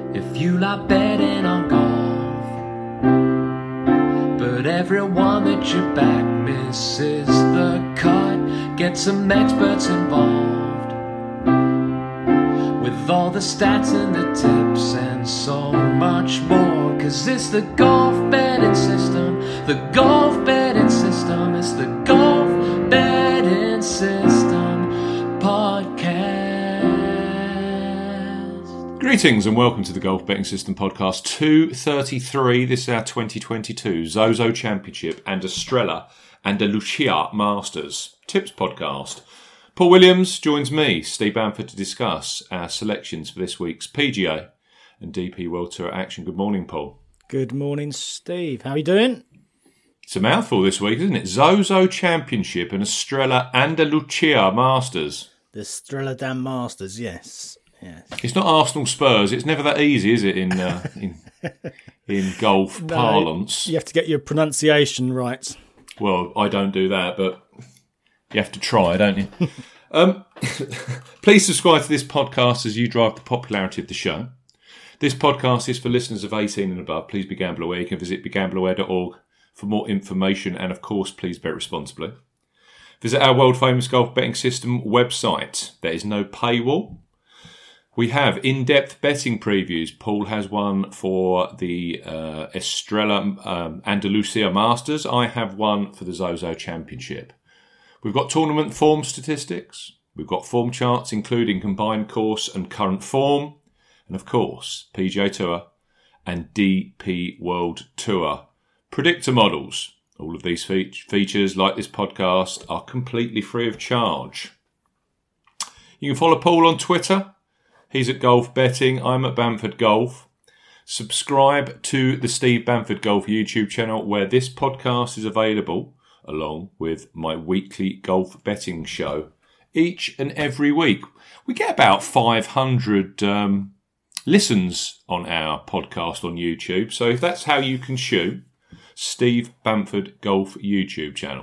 if you like betting on golf. But everyone that you back misses the cut. Get some experts involved with all the stats and the tips and so much more. 'Cause it's the golf betting system, the golf betting system. It's the golf betting system podcast. Greetings and welcome to the Golf Betting System podcast 233. This is our 2022 Zozo Championship and Estrella Andalucia Masters Tips podcast. Paul Williams joins me, Steve Bamford, to discuss our selections for this week's PGA and DP World Tour action. Good morning, Paul. Good morning, Steve. How are you doing? It's a mouthful this week, isn't it? Zozo Championship and Estrella Andalucia Masters. The Estrella Damm Masters, yes. It's not Arsenal Spurs. It's never that easy, is it, in golf parlance? You have to get your pronunciation right. Well, I don't do that, but you have to try, don't you? Please subscribe to this podcast as you drive the popularity of the show. This podcast is for listeners of 18 and above. Please be gamble aware. You can visit begambleaware.org for more information, and of course, please bet responsibly. Visit our world-famous golf betting system website. There is no paywall. We have in-depth betting previews. Paul has one for the Estrella Andalucia Masters. I have one for the Zozo Championship. We've got tournament form statistics. We've got form charts, including combined course and current form. And of course, PGA Tour and DP World Tour predictor models. All of these features, like this podcast, are completely free of charge. You can follow Paul on Twitter. He's at Golf Betting. I'm at Bamford Golf. Subscribe to the Steve Bamford Golf YouTube channel, where this podcast is available, along with my weekly golf betting show, each and every week. We get about 500 listens on our podcast on YouTube. So if that's how you consume, Steve Bamford Golf YouTube channel.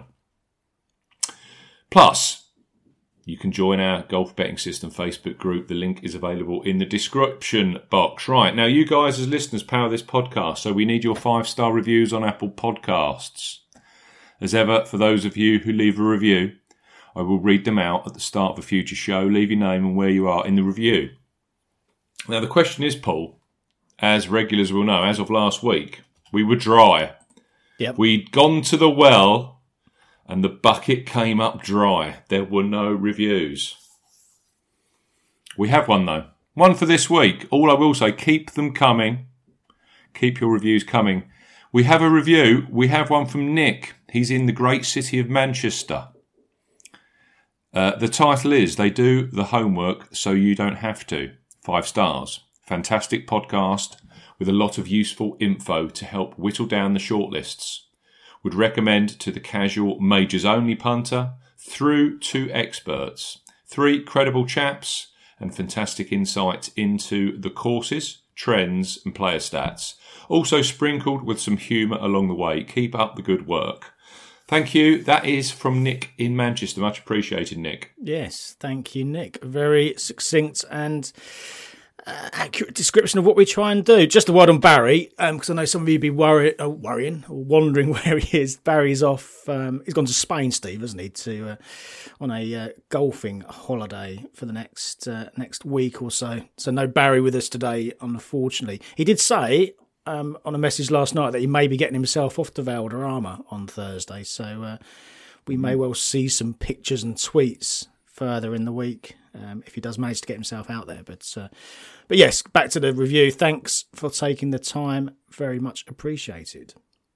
Plus, you can join our Golf Betting System Facebook group. The link is available in the description box. Right, now you guys as listeners power this podcast, so we need your 5-star reviews on Apple Podcasts. As ever, for those of you who leave a review, I will read them out at the start of a future show. Leave your name and where you are in the review. Now the question is, Paul, as regulars will know, as of last week, we were dry. Yep. We'd gone to the well, and the bucket came up dry. There were no reviews. We have one, though. One for this week. All I will say, keep them coming. Keep your reviews coming. We have a review. We have one from Nick. He's in the great city of Manchester. The title is, They Do the Homework So You Don't Have To. 5 stars. Fantastic podcast with a lot of useful info to help whittle down the shortlists. Would recommend to the casual majors-only punter through to experts. 3 credible chaps and fantastic insights into the courses, trends and player stats. Also sprinkled with some humour along the way. Keep up the good work. Thank you. That is from Nick in Manchester. Much appreciated, Nick. Yes, thank you, Nick. Very succinct and accurate description of what we try and do. Just a word on Barry, because I know some of you be worrying or wondering where he is. Barry's off. He's gone to Spain, Steve, hasn't he? On a golfing holiday for the next week or so. So no Barry with us today, unfortunately. He did say on a message last night that he may be getting himself off to Valderrama on Thursday. So we may well see some pictures and tweets further in the week if he does manage to get himself out there. But yes, back to the review. Thanks for taking the time. Very much appreciated.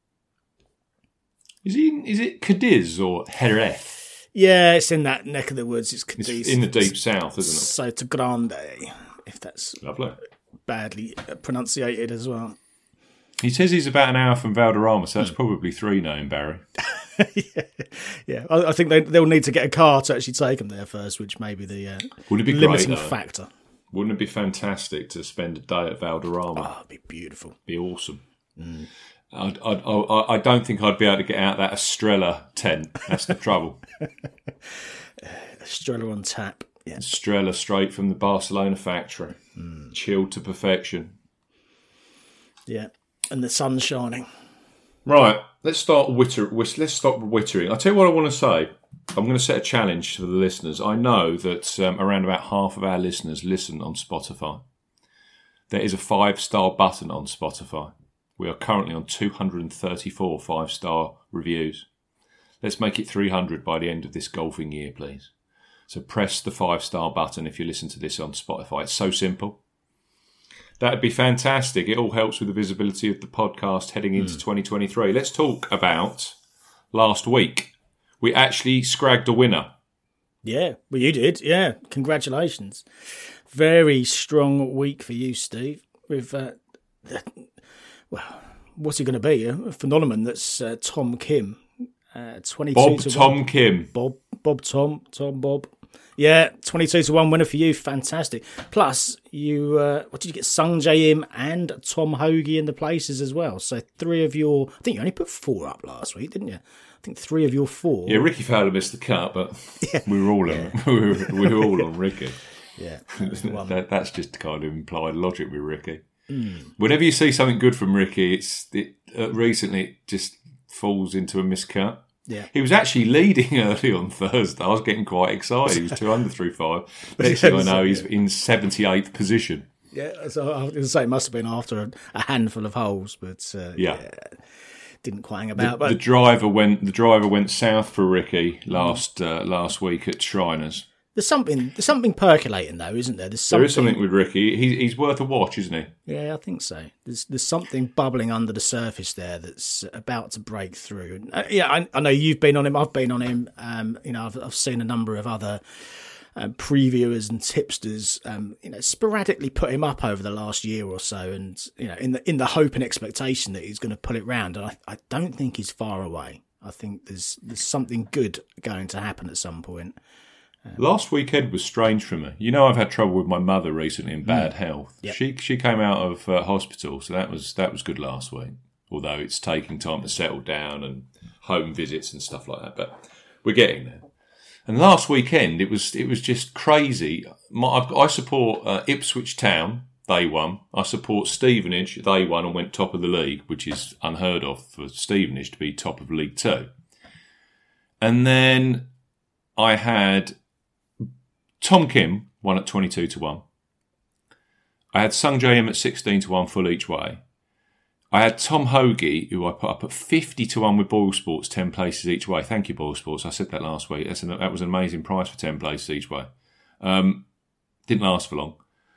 Is it Cadiz or Jerez? Yeah, it's in that neck of the woods. It's Cadiz. It's in the deep south, isn't it? Soto Grande, if that's lovely. Badly pronunciated as well. He says he's about an hour from Valderrama, so that's probably 3 now in Barry. yeah. I think they'll need to get a car to actually take them there first, which may be the limiting factor. Wouldn't it be fantastic to spend a day at Valderrama? Oh, it'd be beautiful. Be awesome. Mm. I don't think I'd be able to get out that Estrella tent. That's the trouble. Estrella on tap. Yeah. Estrella straight from the Barcelona factory. Chilled to perfection. Yeah, and the sun's shining. Right, let's stop wittering. I'll tell you what I want to say. I'm going to set a challenge to the listeners. I know that around about half of our listeners listen on Spotify. There is a 5-star button on Spotify. We are currently on 234 5-star reviews. Let's make it 300 by the end of this golfing year, please. So press the 5-star button if you listen to this on Spotify. It's so simple. That'd be fantastic. It all helps with the visibility of the podcast heading into 2023. Let's talk about last week. We actually scragged a winner. Yeah, well, you did. Yeah, congratulations. Very strong week for you, Steve. With, what's he going to be? A phenomenon that's Tom Kim. 22 Bob to Tom 1. Kim. Bob. Yeah, 22 to 1 winner for you. Fantastic. Plus, you what did you get? Sung Jae Im and Tom Hoagie in the places as well. So 3 of your, I think you only put 4 up last week, didn't you? I think 3 of your 4. Yeah, Ricky Fowler missed the cut, but we were all on we were all on Ricky. Yeah, that's just kind of implied logic with Ricky. Whenever you see something good from Ricky, recently it just falls into a miscut. Yeah. He was actually leading early on Thursday. I was getting quite excited. He was 2 under through 5. Next thing I know, he's in 78th position. Yeah, so I was going to say it must have been after a handful of holes, but didn't quite hang about. The driver went south for Ricky last week at Shriners. There's something percolating though, isn't there? There is something with Ricky. He's worth a watch, isn't he? Yeah, I think so. There's something bubbling under the surface there that's about to break through. And, I know you've been on him. I've been on him. I've seen a number of other previewers and tipsters, sporadically put him up over the last year or so, and in the hope and expectation that he's going to pull it round. And I don't think he's far away. I think there's something good going to happen at some point. Last weekend was strange for me. I've had trouble with my mother recently in bad health. Yep. She came out of hospital, so that was good last week. Although it's taking time to settle down and home visits and stuff like that, but we're getting there. And last weekend it was just crazy. I support Ipswich Town. They won. I support Stevenage. They won and went top of the league, which is unheard of for Stevenage to be top of League 2. And then I had Tom Kim won at 22 to 1. I had Sung Jae Im at 16 to 1 full each way. I had Tom Hoagie, who I put up at 50 to 1 with Boyle Sports, 10 places each way. Thank you, Boyle Sports. I said that last week. That was an amazing price for 10 places each way. Didn't last for long.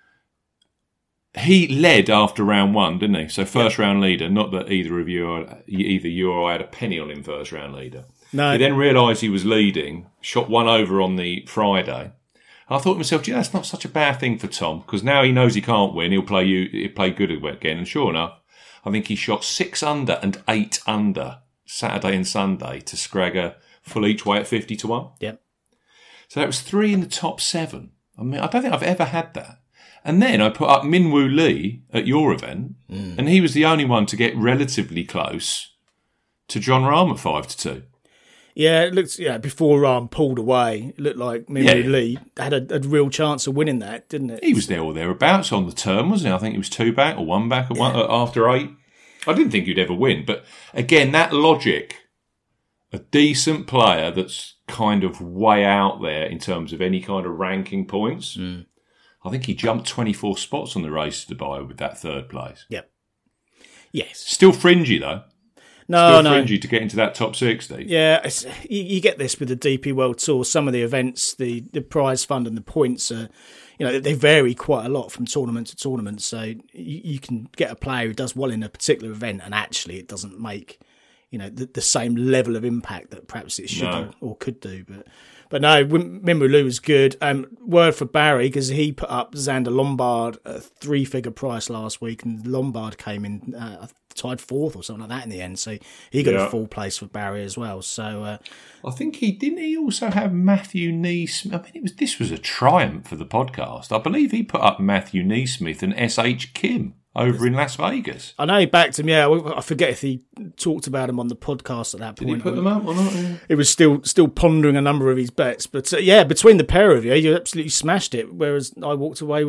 He led after round 1, didn't he? So first round leader. Not that either you or I had a penny on him first round leader. No. He then realised he was leading, shot 1 over on the Friday. I thought to myself, that's not such a bad thing for Tom, because now he knows he can't win. He'll play good again. And sure enough, I think he shot 6 under and 8 under Saturday and Sunday to scrag a full each way at 50 to 1. Yep. So that was 3 in the top 7. I mean, I don't think I've ever had that. And then I put up Minwoo Lee at your event, and he was the only one to get relatively close to John Rahm at 5 to 2. Yeah, it looked, before Rahm pulled away, it looked like Minwoo Lee had a real chance of winning that, didn't it? He was there or thereabouts on the turn, wasn't he? I think he was 2 back or 1 back after 8. I didn't think he'd ever win. But again, that logic, a decent player that's kind of way out there in terms of any kind of ranking points. I think he jumped 24 spots on the race to Dubai with that 3rd place. Yep. Yes. Still fringy, though. No. Fringy to get into that top 60. Yeah, you get this with the DP World Tour. Some of the events, the prize fund and the points are, they vary quite a lot from tournament to tournament. So you can get a player who does well in a particular event, and actually it doesn't make, the same level of impact that perhaps it should or could do. But no, Minwoo Lee was good. Word for Barry, because he put up Xander Lombard a 3-figure price last week, and Lombard came in tied 4th or something like that in the end. So he got a full place for Barry as well. So I think he also have Matthew Neesmith. I mean, this was a triumph for the podcast. I believe he put up Matthew Neesmith and S.H. Kim over in Las Vegas. I know he backed him, I forget if he talked about him on the podcast at that point. Did he put them up or not? Yeah. It was still pondering a number of his bets. But between the pair of you absolutely smashed it, whereas I walked away with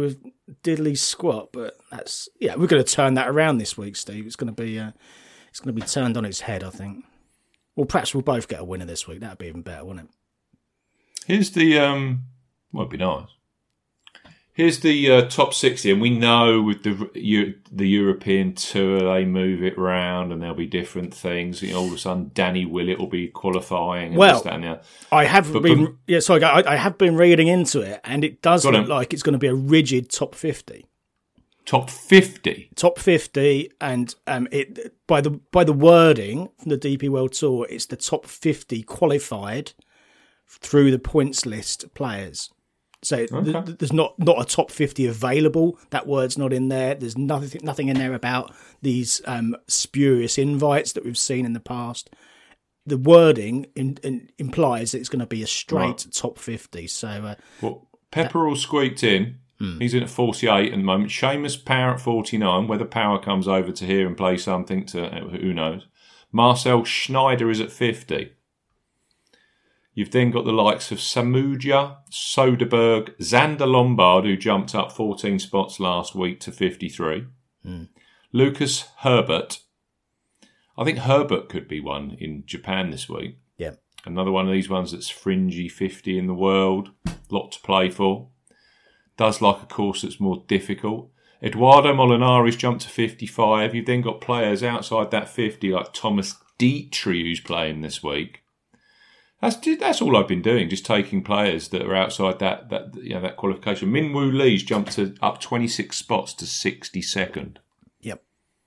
diddly squat, but we're going to turn that around this week, Steve. It's going to be turned on its head, I think. Well, perhaps we'll both get a winner this week. That'd be even better, wouldn't it? Here's the it'd be nice. Here's the top 60, and we know with the European tour they move it round, and there'll be different things. All of a sudden, Danny Willett will be qualifying. And well, this, that, and the other. I have been reading into it, and it does look like it's going to be a rigid top 50. Top 50. Top 50, and it by the wording from the DP World Tour, it's the top 50 qualified through the points list players. So there's not a top 50 available. That word's not in there. There's nothing in there about these spurious invites that we've seen in the past. The wording implies that it's going to be a straight top 50. So Pepperell squeaked in. He's in at 48 at the moment. Seamus Power at 49. Whether Power comes over to here and play something, who knows. Marcel Schneider is at 50. You've then got the likes of Samudia, Soderberg, Xander Lombard, who jumped up 14 spots last week to 53. Lucas Herbert. I think Herbert could be one in Japan this week. Yeah. Another one of these ones that's fringy 50 in the world. Lot to play for. Does like a course that's more difficult. Eduardo Molinari's jumped to 55. You've then got players outside that 50 like Thomas Dietrich, who's playing this week. That's all I've been doing, just taking players that are outside that qualification. Min Woo Lee's jumped up 26 spots to 62nd. Yep.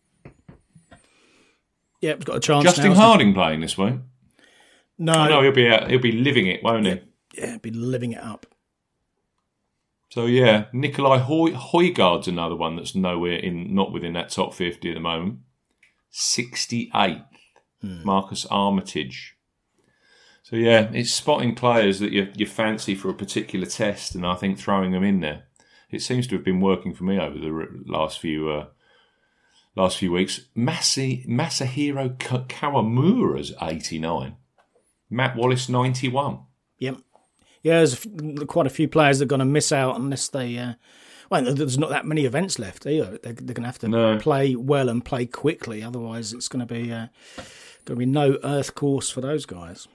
Yep, got a chance. Justin Harding playing this week. No, he'll be out. He'll be living it, won't he? Yeah, he'll be living it up. So yeah, Nikolai Højgaard's another one that's not within that top 50 at the moment. 68th. Marcus Armitage. So yeah, it's spotting players that you fancy for a particular test, and I think throwing them in there. It seems to have been working for me over the last few weeks. Masahiro Kawamura's 89. Matt Wallace 91. Yep. Yeah, there's quite a few players that are going to miss out unless they. There's not that many events left either. They're going to have to play well and play quickly. Otherwise, it's going to be no earth course for those guys.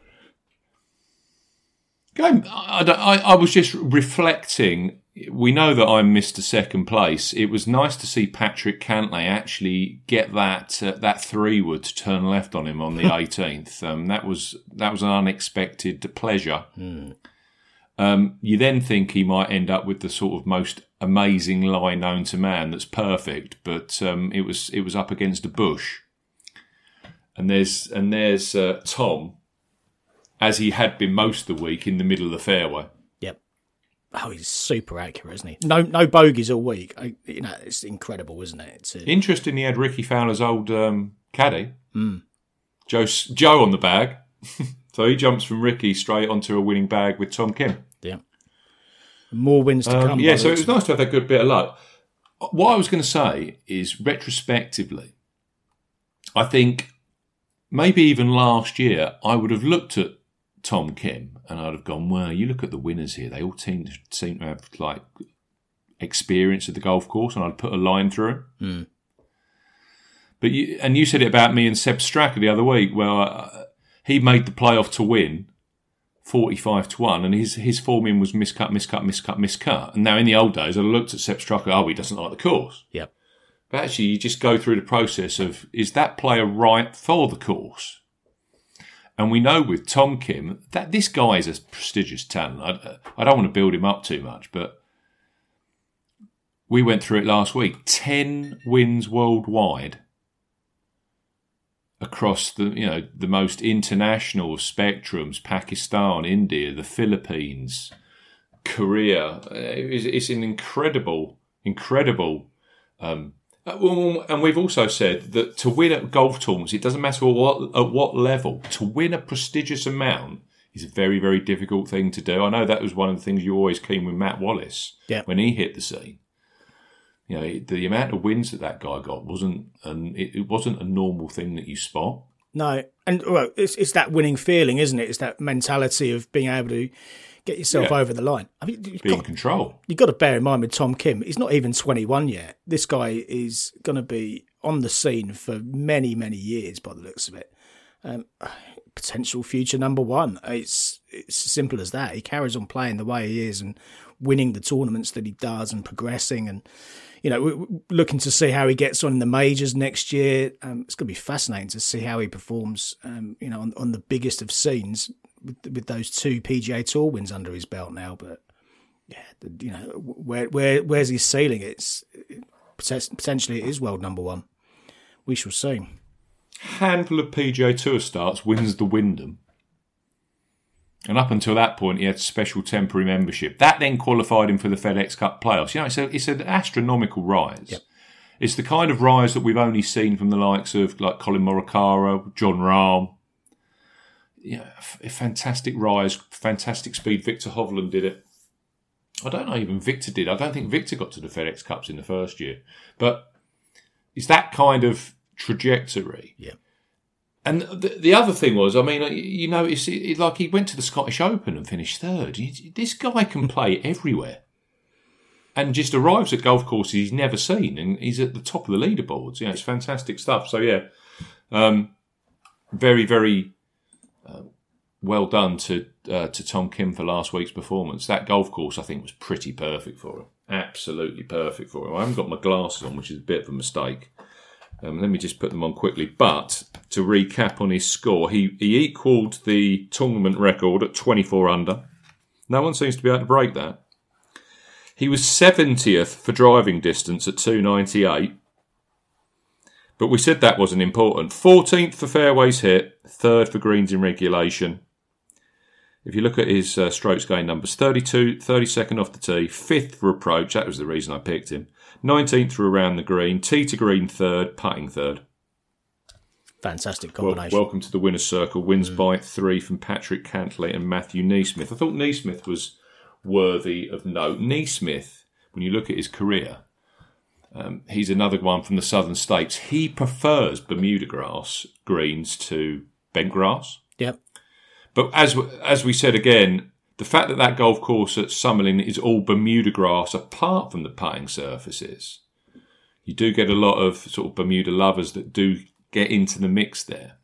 I was just reflecting. We know that I missed a second place. It was nice to see Patrick Cantlay actually get that 3-wood to turn left on him on the 18th. That was an unexpected pleasure. You then think he might end up with the sort of most amazing lie known to man that's perfect, but it was up against a bush. And there's Tom, as he had been most of the week, in the middle of the fairway. Yep. Oh, he's super accurate, isn't he? No bogeys all week. It's incredible, isn't it? Interesting. He had Ricky Fowler's old caddy, Joe on the bag. So he jumps from Ricky straight onto a winning bag with Tom Kim. Yeah. More wins to come. Yeah, so it was nice to have that good bit of luck. What I was going to say is, retrospectively, I think maybe even last year I would have looked at Tom Kim and I'd have gone, well, you look at the winners here, they all seem to have like experience of the golf course, and I'd put a line through it. But you said it about me and Seb Straka the other week. Well, he made the playoff to win 45-1, and his form in was miscut. And now in the old days, I looked at Seb Straka, he doesn't like the course. Yep. But actually, you just go through the process of, is that player right for the course? And we know with Tom Kim that this guy is a prestigious talent. I don't want to build him up too much, but we went through it last week. 10 wins worldwide across the most international of spectrums: Pakistan, India, the Philippines, Korea. It's an incredible. And we've also said that to win at golf tournaments, it doesn't matter at what level, to win a prestigious amount is a very, very difficult thing to do. I know that was one of the things you were always keen with Matt Wallace when he hit the scene. The amount of wins that guy got wasn't a normal thing that you spot. No, and well, it's that winning feeling, isn't it? It's that mentality of being able to get yourself over the line. I mean, be in control. You've got to bear in mind with Tom Kim, he's not even 21 yet. This guy is going to be on the scene for many, many years by the looks of it. Potential future number one. It's as simple as that. He carries on playing the way he is and winning the tournaments that he does and progressing, and we're looking to see how he gets on in the majors next year. It's going to be fascinating to see how he performs on the biggest of scenes with those 2 PGA Tour wins under his belt now. But where's his ceiling? It's potentially it is world number one. We shall see. Handful of PGA Tour starts, wins the Wyndham. And up until that point, he had special temporary membership. That then qualified him for the FedEx Cup playoffs. It's an astronomical rise. Yep. It's the kind of rise that we've only seen from the likes of like Colin Morikawa, Jon Rahm. A fantastic rise, fantastic speed. Victor Hovland did it. I don't know even Victor did. I don't think Victor got to the FedEx Cups in the first year. But it's that kind of trajectory. Yeah. And the other thing was, it's like he went to the Scottish Open and finished third. This guy can play everywhere. And just arrives at golf courses he's never seen, and he's at the top of the leaderboards. It's fantastic stuff. So, very, very well done to Tom Kim for last week's performance. That golf course, I think, was pretty perfect for him. Absolutely perfect for him. I haven't got my glasses on, which is a bit of a mistake. Let me just put them on quickly. But to recap on his score, he equalled the tournament record at 24 under. No one seems to be able to break that. He was 70th for driving distance at 298. But we said that wasn't important. 14th for fairways hit, 3rd for greens in regulation. If you look at his strokes gain numbers, 32, 32nd off the tee, 5th for approach. That was the reason I picked him. 19th for around the green, tee to green 3rd, putting 3rd. Fantastic combination. Welcome to the winner's circle. Wins by 3 from Patrick Cantley and Matthew NeSmith. I thought NeSmith was worthy of note. NeSmith, when you look at his career, he's another one from the southern states. He prefers Bermuda grass greens to bent grass. Yep. But as we said again, the fact that golf course at Summerlin is all Bermuda grass apart from the putting surfaces, you do get a lot of sort of Bermuda lovers that do get into the mix there.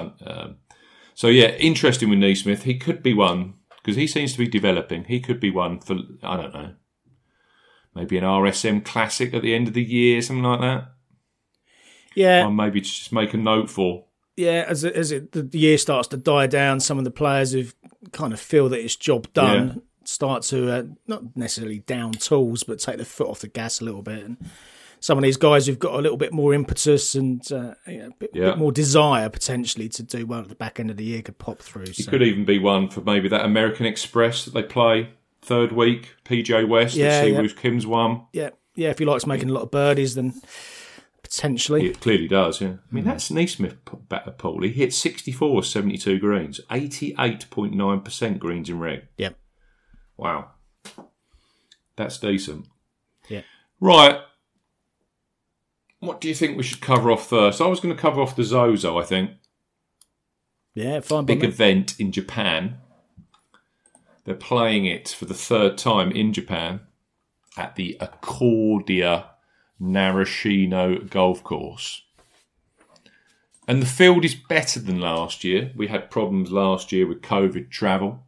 So interesting with NeSmith. He could be one, because he seems to be developing. He could be one for, I don't know, maybe an RSM Classic at the end of the year, something like that. Yeah. Or maybe just make a note for. Yeah, as the year starts to die down, some of the players who kind of feel that it's job done start to not necessarily down tools, but take the foot off the gas a little bit. And some of these guys who've got a little bit more impetus and a bit more desire potentially to do well at the back end of the year could pop through. He could even be one for maybe that American Express that they play third week, PJ West. Let's see who's Kim's one. Yeah, if he likes making a lot of birdies, then potentially. It clearly does, yeah. I mean, that's NeSmith batter pool. He hit 64 72 greens, 88.9% greens in reg. Yep. Wow. That's decent. Yeah. Right. What do you think we should cover off first? I was going to cover off the Zozo, I think. Yeah, fine. Big event in Japan. They're playing it for the 3rd time in Japan at the Accordia Narashino golf course. And the field is better than last year. We had problems last year with COVID travel.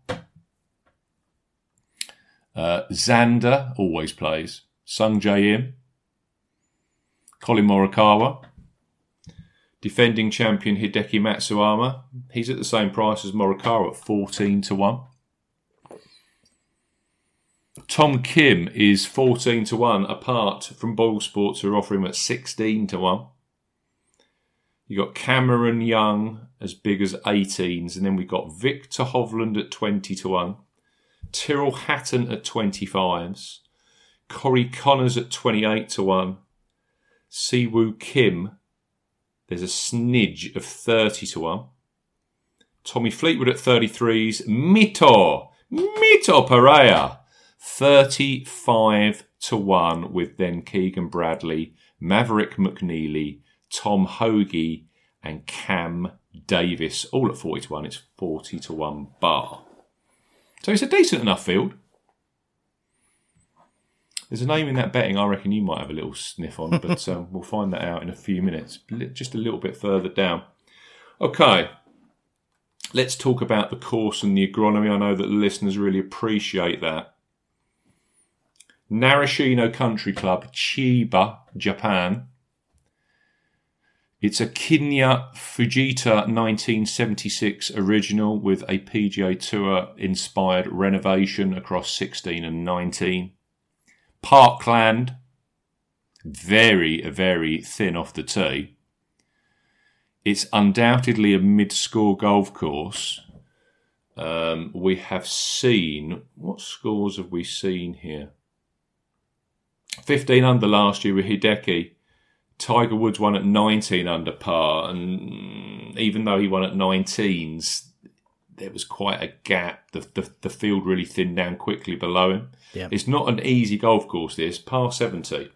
Xander always plays. Sung Jae Im. Colin Morikawa. Defending champion Hideki Matsuyama. He's at the same price as Morikawa at 14-1. Tom Kim is 14-1 apart from Boyle Sports, who are offering him at 16-1. You got Cameron Young as big as 18s, and then we've got Victor Hovland at 20-1, Tyrrell Hatton at 25s, Corey Connors at 28-1, Siwoo Kim, there's a snidge of 30-1, Tommy Fleetwood at 33s, Mito Pereira 35-1, with then Keegan Bradley, Maverick McNeely, Tom Hoagie and Cam Davis, all at 40 to 1. It's 40 to 1 bar. So it's a decent enough field. There's a name in that betting I reckon you might have a little sniff on, but we'll find that out in a few minutes, just a little bit further down. Okay, let's talk about the course and the agronomy. I know that the listeners really appreciate that. Narashino Country Club, Chiba, Japan. It's a Kinya Fujita 1976 original with a PGA Tour inspired renovation across 16 and 19. Parkland, very, very thin off the tee. It's undoubtedly a mid-score golf course. We have seen, what scores have we seen here? 15 under last year with Hideki. Tiger Woods won at 19 under par, and even though he won at 19s, there was quite a gap. The field really thinned down quickly below him. Yeah. It's not an easy golf course, this. Par 70.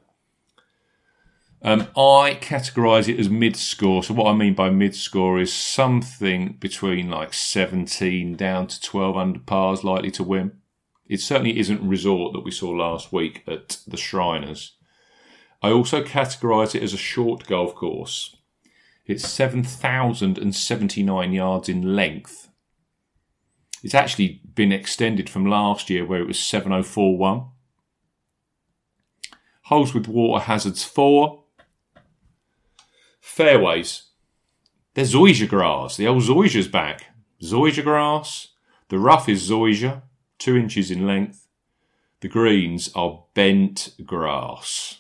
I categorise it as mid-score. So what I mean by mid-score is something between like 17 down to 12 under pars likely to win. It certainly isn't Resort that we saw last week at the Shriners. I also categorise it as a short golf course. It's 7,079 yards in length. It's actually been extended from last year where it was 7,041. Holes with water hazards 4. Fairways. There's zoysia grass. The old zoysia's back. Zoysia grass. The rough is zoysia, 2 inches in length. The greens are bent grass.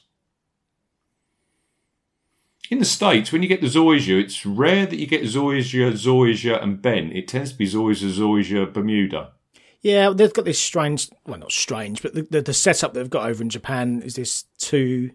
In the States, when you get the zoysia, it's rare that you get zoysia and bent. It tends to be zoysia, Bermuda. Yeah, they've got this strange, well, not strange, but the setup they've got over in Japan is this two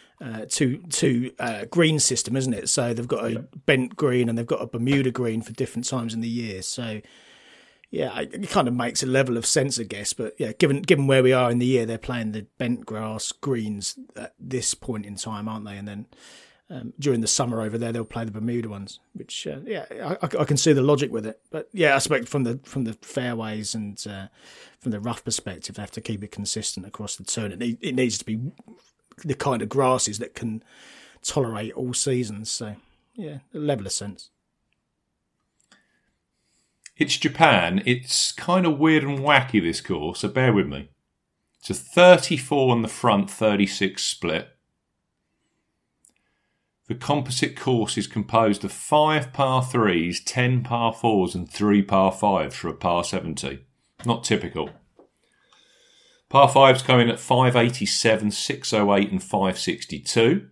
green system, isn't it? So they've got a bent green and they've got a Bermuda green for different times in the year. So yeah, it kind of makes a level of sense, I guess. But yeah, given where we are in the year, they're playing the bent grass greens at this point in time, aren't they? And then during the summer over there, they'll play the Bermuda ones, which I can see the logic with it. But yeah, I expect from the fairways and from the rough perspective, they have to keep it consistent across the turn. It needs to be the kind of grasses that can tolerate all seasons. So yeah, a level of sense. It's Japan. It's kind of weird and wacky, this course, so bear with me. It's a 34 on the front, 36 split. The composite course is composed of 5 par 3s, 10 par 4s and 3 par 5s for a par 70. Not typical. Par 5s come in at 587, 608 and 562.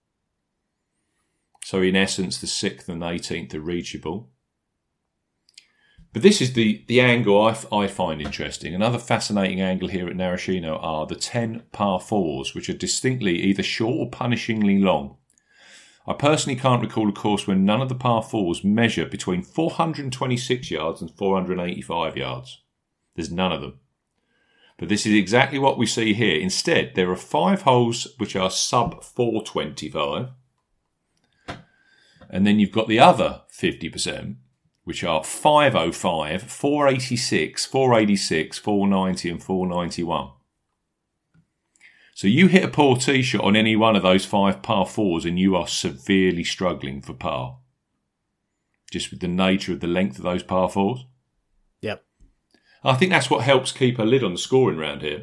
So in essence, the 6th and 18th are reachable. But this is the angle I find interesting. Another fascinating angle here at Narashino are the 10 par 4s, which are distinctly either short or punishingly long. I personally can't recall a course where none of the par 4s measure between 426 yards and 485 yards. There's none of them. But this is exactly what we see here. Instead, there are 5 holes which are sub 425. And then you've got the other 50%, which are 505, 486, 486, 490 and 491. So you hit a poor tee shot on any one of those 5 par 4s and you are severely struggling for par. Just with the nature of the length of those par 4s. Yep. I think that's what helps keep a lid on the scoring round here.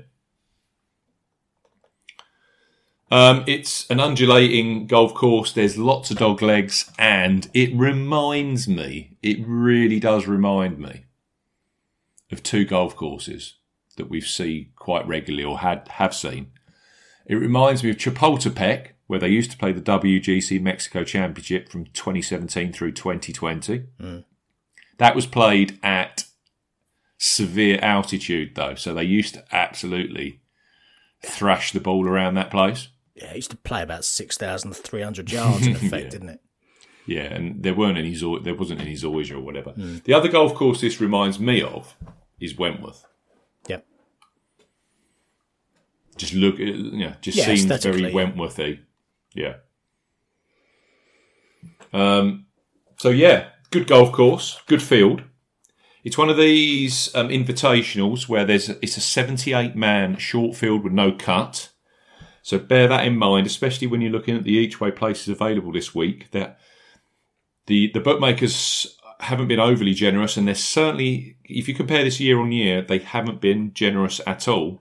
It's an undulating golf course. There's lots of dog legs and it really does remind me of 2 golf courses that we see quite regularly or have seen. It reminds me of Chapultepec, where they used to play the WGC Mexico Championship from 2017 through 2020. That was played at severe altitude, though, so they used to absolutely thrash the ball around that place. Yeah, it used to play about 6,300 yards in effect, didn't it? Yeah, and there wasn't any zoysia or whatever. The other golf course this reminds me of is Wentworth. Yep. Just look, seems very Wentworthy. Yeah. So yeah, good golf course, good field. It's one of these invitationals where it's a 78-man short field with no cut. So bear that in mind, especially when you're looking at the each way places available this week. That the bookmakers haven't been overly generous, and they're certainly, if you compare this year on year, they haven't been generous at all.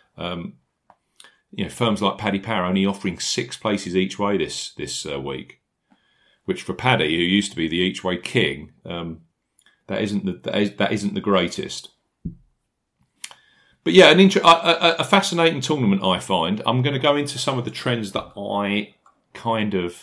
Firms like Paddy Power only offering 6 places each way this week, which for Paddy, who used to be the each way king, that isn't the greatest. But yeah, a fascinating tournament, I find. I'm going to go into some of the trends that I kind of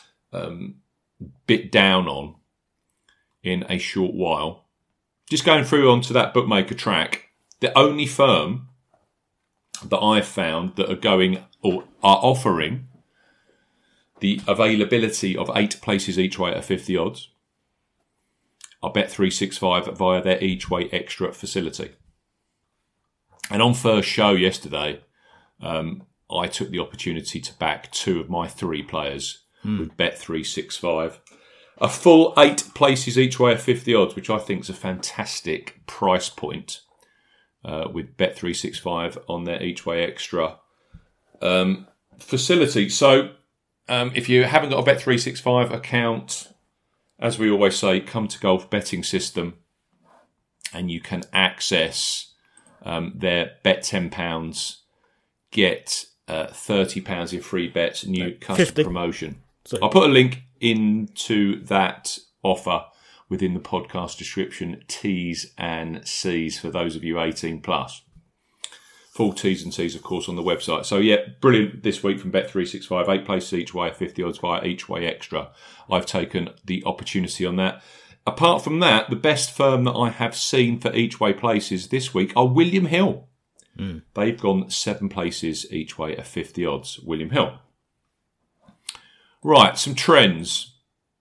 bit down on in a short while. Just going through onto that bookmaker track, the only firm that I've found that are going or are offering the availability of 8 places each way at 50 odds are Bet365 via their each way extra facility. And on first show yesterday, I took the opportunity to back 2 of my 3 players with Bet365. A full 8 places each way at 50 odds, which I think is a fantastic price point with Bet365 on their each way extra facility. So if you haven't got a Bet365 account, as we always say, come to Golf Betting System and you can access their bet £10, get £30 in free bets, new custom 50. promotion. Sorry. I'll put a link into that offer within the podcast description, T's and C's for those of you 18 plus. Full T's and C's, of course, on the website. So yeah, brilliant this week from Bet365, 8 places each way, 50 odds via each way extra. I've taken the opportunity on that. Apart from that, the best firm that I have seen for each way places this week are William Hill. They've gone 7 places each way at 50 odds, William Hill. Right, some trends.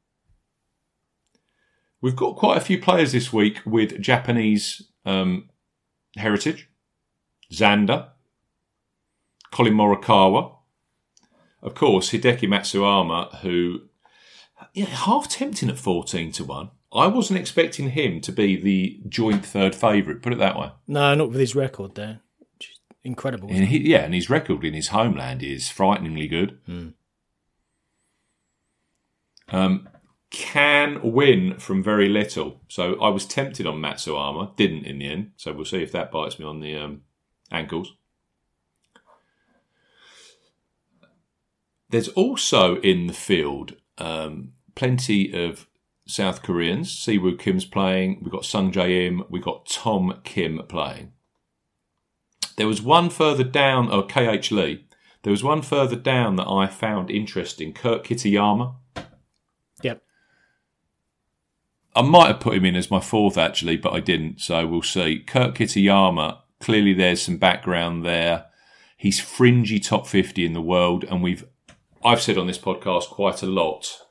We've got quite a few players this week with Japanese heritage. Xander, Colin Morikawa, of course, Hideki Matsuyama, who half tempting at 14-1. I wasn't expecting him to be the joint third favourite, put it that way. No, not with his record there. Incredible. And and his record in his homeland is frighteningly good. Can win from very little. So I was tempted on Matsuyama, didn't in the end. So we'll see if that bites me on the ankles. There's also in the field plenty of South Koreans. Siwoo Kim's playing. We've got Sung Jae Im. We've got Tom Kim playing. There was one further down, KH Lee. There was one further down that I found interesting. Kurt Kitayama. Yep. I might have put him in as my 4th actually, but I didn't. So we'll see. Kurt Kitayama. Clearly there's some background there. He's fringy top 50 in the world. And I've said on this podcast quite a lot.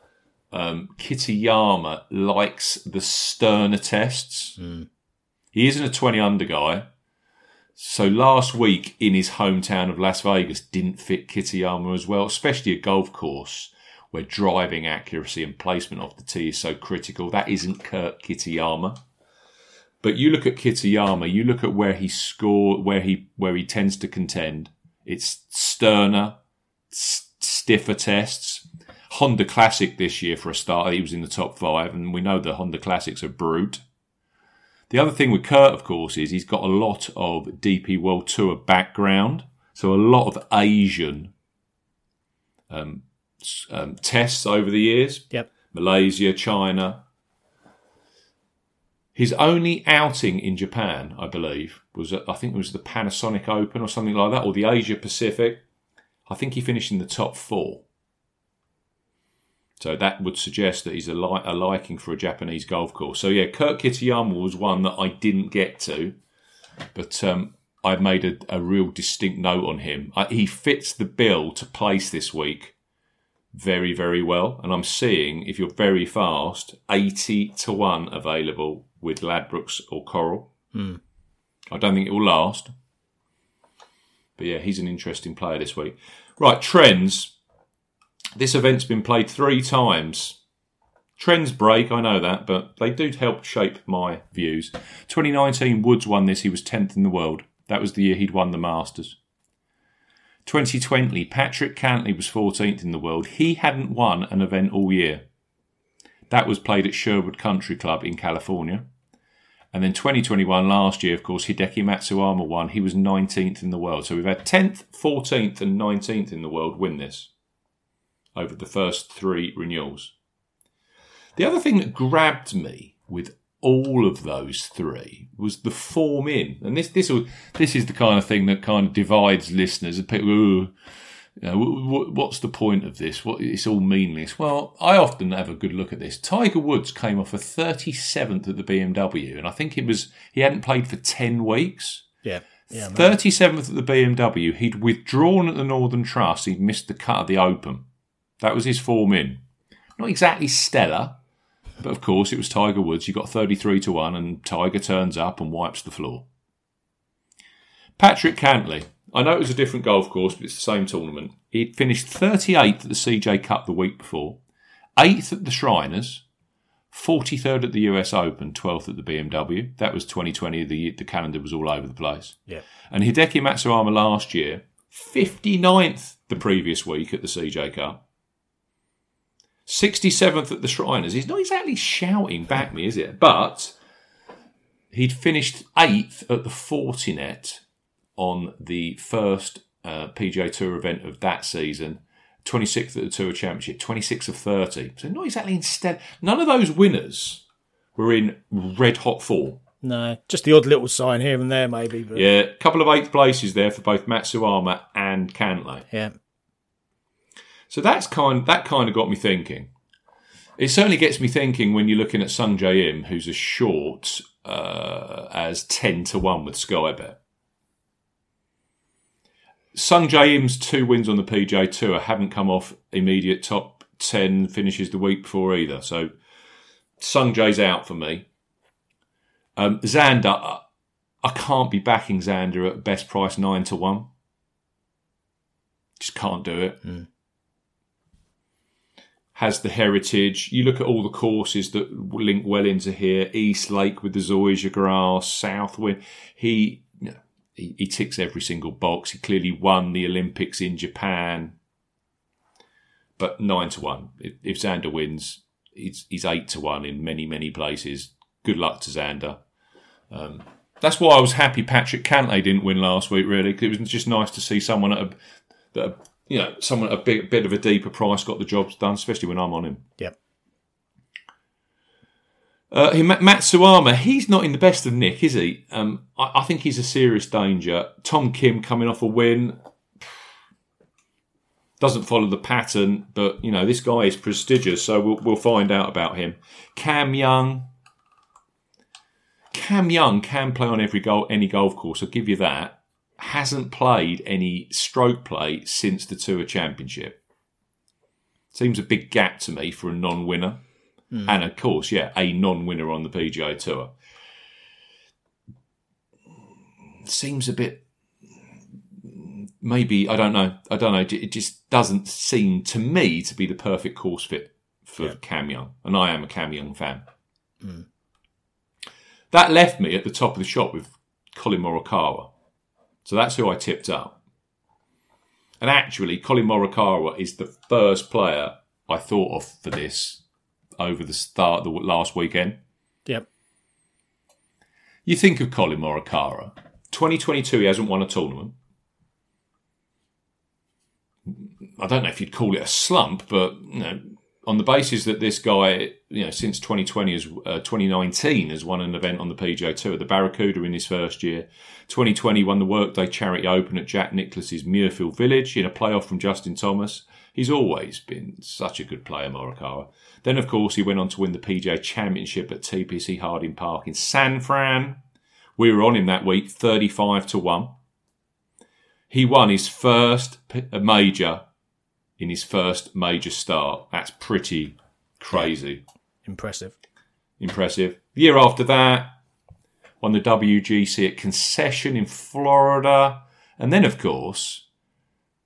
Kitayama likes the sterner tests. He isn't a 20 under guy. So last week in his hometown of Las Vegas didn't fit Kitayama as well, especially a golf course where driving accuracy and placement of the tee is so critical. That isn't Kurt Kitayama. But you look at Kitayama, you look at where he scored, where he tends to contend. It's sterner, stiffer tests. Honda Classic this year for a start, he was in the top 5, and we know the Honda Classics are brute. The other thing with Kurt, of course, is he's got a lot of DP World Tour background, so a lot of Asian tests over the years. Yep. Malaysia, China. His only outing in Japan, I believe, was the Panasonic Open or something like that, or the Asia Pacific. I think he finished in the top 4. So that would suggest that he's a liking for a Japanese golf course. So yeah, Kurt Kitayama was one that I didn't get to, but I've made a real distinct note on him. He fits the bill to place this week very, very well. And I'm seeing, if you're very fast, 80-1 available with Ladbrokes or Coral. I don't think it will last. But yeah, he's an interesting player this week. Right, trends. This event's been played 3 times. Trends break, I know that, but they do help shape my views. 2019, Woods won this. He was 10th in the world. That was the year he'd won the Masters. 2020, Patrick Cantlay was 14th in the world. He hadn't won an event all year. That was played at Sherwood Country Club in California. And then 2021, last year, of course, Hideki Matsuyama won. He was 19th in the world. So we've had 10th, 14th and 19th in the world win this over the first 3 renewals. The other thing that grabbed me with all of those 3 was the form in. And this is the kind of thing that kind of divides listeners. And people go, what's the point of this? It's all meaningless. Well, I often have a good look at this. Tiger Woods came off a 37th at the BMW, and I think he hadn't played for 10 weeks. Yeah. 37th at the BMW. He'd withdrawn at the Northern Trust. He'd missed the cut of the Open. That was his form in. Not exactly stellar, but of course it was Tiger Woods. You got 33-1, and Tiger turns up and wipes the floor. Patrick Cantlay. I know it was a different golf course, but it's the same tournament. He'd finished 38th at the CJ Cup the week before, 8th at the Shriners, 43rd at the US Open, 12th at the BMW. That was 2020. The calendar was all over the place. Yeah. And Hideki Matsuyama last year, 59th the previous week at the CJ Cup, 67th at the Shriners. He's not exactly shouting back me, is it? But he'd finished 8th at the Fortinet on the first PGA Tour event of that season, 26th at the Tour Championship, 26 of 30. So not exactly instead. None of those winners were in red-hot form. No, just the odd little sign here and there maybe. But... Yeah, a couple of 8th places there for both Matsuyama and Cantlay. Yeah. So that kind of got me thinking. It certainly gets me thinking when you're looking at Sung Jae Im, who's as short as 10-1 with Skybet. Sung Jae Im's 2 wins on the PGA Tour haven't come off immediate top 10 finishes the week before either. So Sung Jae's out for me. Xander, I can't be backing Xander at best price 9-1. Just can't do it. Has the heritage. You look at all the courses that link well into here. East Lake with the Zoysia grass, Southwind. He ticks every single box. He clearly won the Olympics in Japan. But 9-1. If Xander wins, he's 8-1 in many, many places. Good luck to Xander. That's why I was happy Patrick Cantlay didn't win last week, really. Because it was just nice to see someone someone at a bit of a deeper price got the jobs done, especially when I'm on him. Yep. Matsuyama, he's not in the best of nick, is he? I think he's a serious danger. Tom Kim coming off a win. Doesn't follow the pattern, but, this guy is prestigious, so we'll find out about him. Cam Young can play on any golf course, I'll give you that. Hasn't played any stroke play since the Tour Championship. Seems a big gap to me for a non-winner. And of course, a non-winner on the PGA Tour. Seems a bit... Maybe, I don't know. It just doesn't seem to me to be the perfect course fit for Cam Young. And I am a Cam Young fan. That left me at the top of the shop with Colin Morikawa. So that's who I tipped up. And actually, Colin Morikawa is the first player I thought of for this over the start of the last weekend. Yep. You think of Colin Morikawa. 2022, he hasn't won a tournament. I don't know if you'd call it a slump, but on the basis that this guy, since 2019 has won an event on the PGA Tour, the Barracuda in his first year. 2020 won the Workday Charity Open at Jack Nicklaus's Muirfield Village in a playoff from Justin Thomas. He's always been such a good player, Morikawa. Then, of course, he went on to win the PGA Championship at TPC Harding Park in San Fran. We were on him that week, 35-1. He won his first major in his first major start. That's pretty crazy. Impressive. The year after that, won the WGC at Concession in Florida. And then, of course,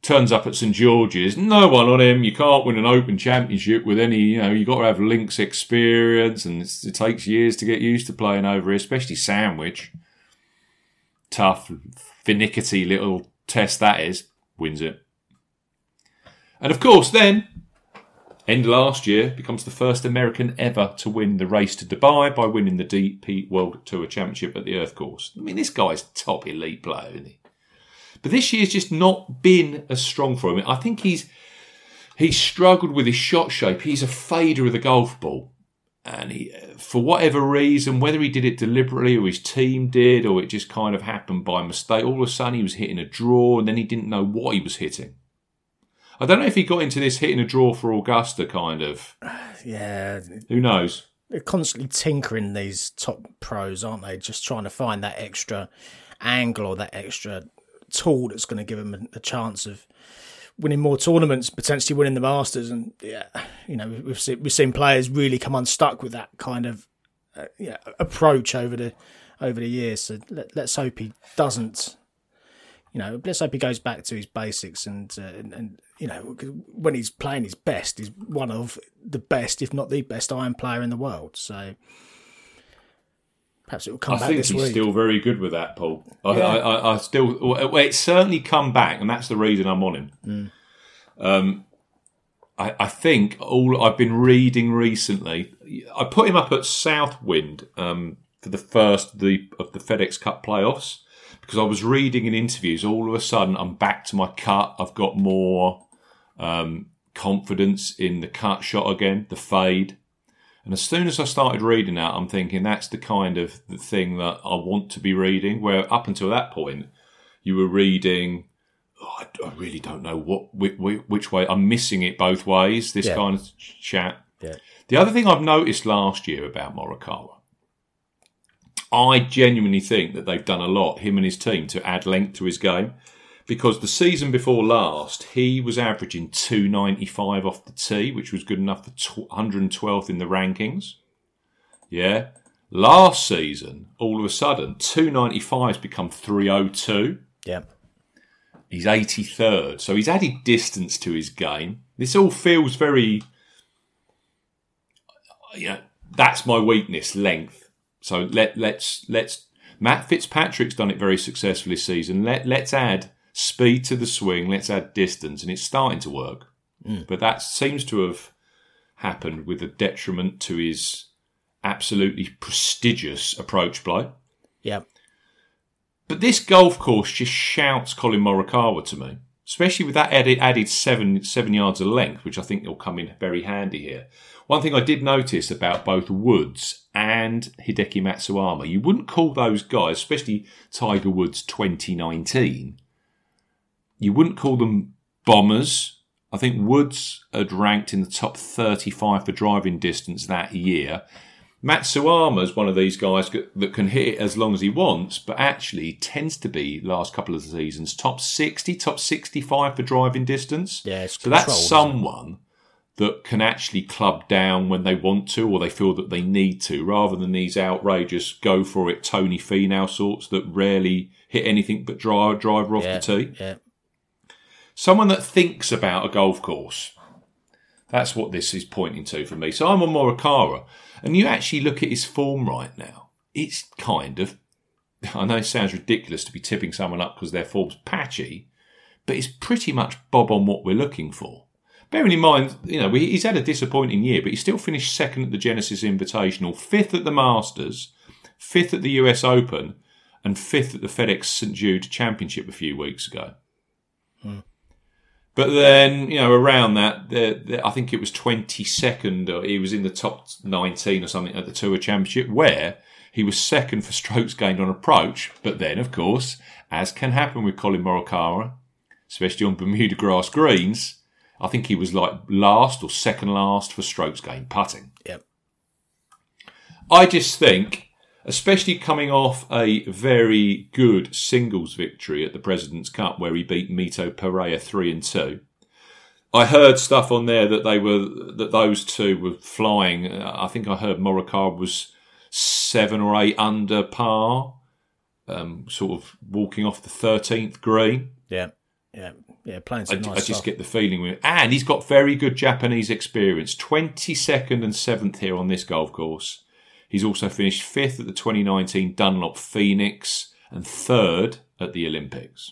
turns up at St George's. No one on him. You can't win an Open Championship with any. You got to have links experience, and it takes years to get used to playing over here, especially Sandwich. Tough, finicky little test that is. Wins it. And of course, then, end of last year, becomes the first American ever to win the Race to Dubai by winning the DP World Tour Championship at the Earth Course. I mean, this guy's top elite player, isn't he? But this year's just not been as strong for him. I think he's struggled with his shot shape. He's a fader of the golf ball. And he, for whatever reason, whether he did it deliberately or his team did, or it just kind of happened by mistake, all of a sudden he was hitting a draw and then he didn't know what he was hitting. I don't know if he got into this hitting a draw for Augusta kind of. Yeah. Who knows? They're constantly tinkering, these top pros, aren't they? Just trying to find that extra angle or that extra tool that's going to give them a chance of winning more tournaments, potentially winning the Masters. And yeah, we've seen players really come unstuck with that kind of approach over the years. So let's hope he doesn't. Let's hope he goes back to his basics and when he's playing his best, he's one of the best, if not the best, iron player in the world. So perhaps it will come back this week. I think he's still very good with that, Paul. I still, well, it's certainly come back, and that's the reason I'm on him. I think all I've been reading recently, I put him up at Southwind for the first of the FedEx Cup playoffs. Because I was reading in interviews, all of a sudden I'm back to my cut. I've got more confidence in the cut shot again, the fade. And as soon as I started reading that, I'm thinking that's the kind of the thing that I want to be reading. Where up until that point, you were reading, I really don't know which way. I'm missing it both ways, this kind of chat. Yeah. The other thing I've noticed last year about Morikawa, I genuinely think that they've done a lot, him and his team, to add length to his game. Because the season before last, he was averaging 295 off the tee, which was good enough for 112th in the rankings. Yeah. Last season, all of a sudden, 295's become 302. Yeah. He's 83rd. So he's added distance to his game. This all feels very... that's my weakness, length. So let's Matt Fitzpatrick's done it very successfully this season. Let's add speed to the swing. Let's add distance, and it's starting to work. But that seems to have happened with a detriment to his absolutely prestigious approach play. Yeah. But this golf course just shouts Colin Morikawa to me, especially with that added seven yards of length, which I think will come in very handy here. One thing I did notice about both Woods and Hideki Matsuyama, you wouldn't call those guys, especially Tiger Woods 2019, you wouldn't call them bombers. I think Woods had ranked in the top 35 for driving distance that year. Matsuyama's one of these guys that can hit it as long as he wants, but actually tends to be, last couple of seasons, top 60, top 65 for driving distance. Yeah, so that's someone that can actually club down when they want to, or they feel that they need to, rather than these outrageous go for it Tony Finau sorts that rarely hit anything but driver off the tee. Yeah. Someone that thinks about a golf course. That's what this is pointing to for me. So I'm on Morikawa, and you actually look at his form right now. It's kind of, I know it sounds ridiculous to be tipping someone up because their form's patchy, but it's pretty much bob on what we're looking for. Bearing in mind, he's had a disappointing year, but he still finished second at the Genesis Invitational, fifth at the Masters, fifth at the US Open, and fifth at the FedEx St Jude Championship a few weeks ago. But then, around that, I think it was 22nd, or he was in the top 19 or something at the Tour Championship, where he was second for strokes gained on approach. But then, of course, as can happen with Colin Morikawa, especially on Bermuda grass greens, I think he was like last or second last for strokes gained putting. Yep. I just think, especially coming off a very good singles victory at the President's Cup where he beat Mito Pereira 3-2. I heard stuff on there that those two were flying. I think I heard Morikawa was 7 or 8 under par, sort of walking off the 13th green. Yeah. playing some nice I just stuff. get the feeling with, and he's got very good Japanese experience. 22nd and 7th here on this golf course. He's also finished 5th at the 2019 Dunlop Phoenix and 3rd at the Olympics.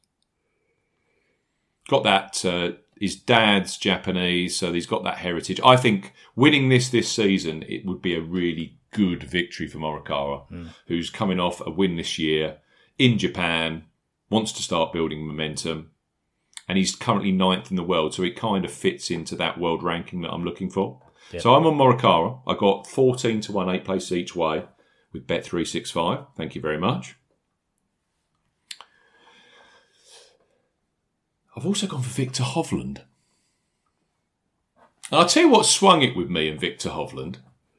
Got that. His dad's Japanese, so he's got that heritage. I think winning this season, it would be a really good victory for Morikawa, who's coming off a win this year in Japan, wants to start building momentum, and he's currently 9th in the world, so it kind of fits into that world ranking that I'm looking for. Yep. So I'm on Morikawa. I got 14 to 1, 8 places each way with Bet365. Thank you very much. I've also gone for Victor Hovland. And I'll tell you what swung it with me and Victor Hovland.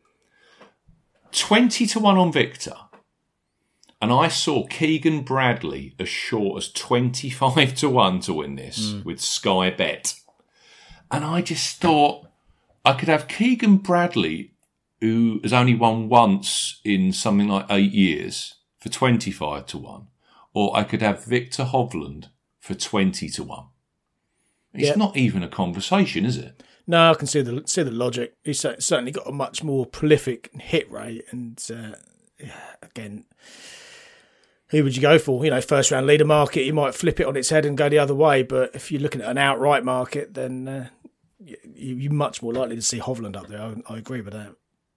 20 to 1 on Victor. And I saw Keegan Bradley as short as 25 to 1 to win this with Sky Bet. And I just thought I could have Keegan Bradley, who has only won once in something like 8 years, for 25 to 1. Or I could have Victor Hovland for 20 to 1. It's not even a conversation, is it? No, I can see the logic. He's certainly got a much more prolific hit rate, and again, who would you go for? First round leader market, you might flip it on its head and go the other way. But if you're looking at an outright market, then you're much more likely to see Hovland up there. I agree with that.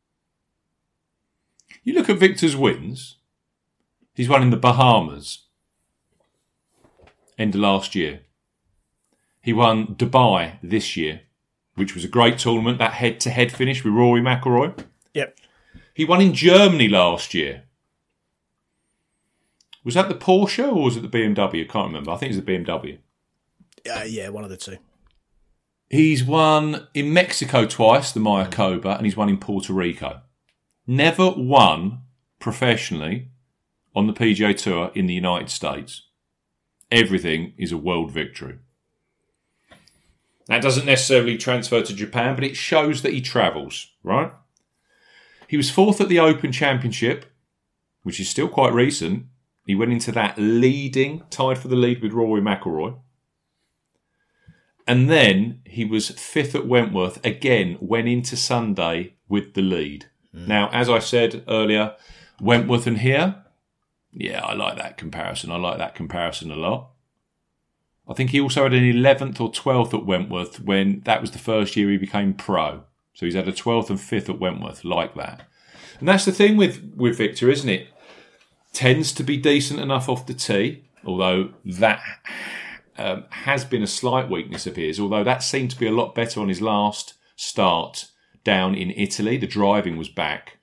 You look at Victor's wins. He's won in the Bahamas. End of last year. He won Dubai this year, which was a great tournament, that head-to-head finish with Rory McIlroy. Yep. He won in Germany last year. Was that the Porsche or was it the BMW? I can't remember. I think it was the BMW. Yeah, one of the two. He's won in Mexico twice, the Mayakoba, and he's won in Puerto Rico. Never won professionally on the PGA Tour in the United States. Everything is a world victory. That doesn't necessarily transfer to Japan, but it shows that he travels, right? He was 4th at the Open Championship, which is still quite recent. He went into that tied for the lead with Rory McIlroy. And then he was 5th at Wentworth, again, went into Sunday with the lead. Now, as I said earlier, Wentworth and here, yeah, I like that comparison. I like that comparison a lot. I think he also had an 11th or 12th at Wentworth when that was the first year he became pro. So he's had a 12th and 5th at Wentworth, like that. And that's the thing with Victor, isn't it? Tends to be decent enough off the tee, although that has been a slight weakness of his, although that seemed to be a lot better on his last start down in Italy. The driving was back.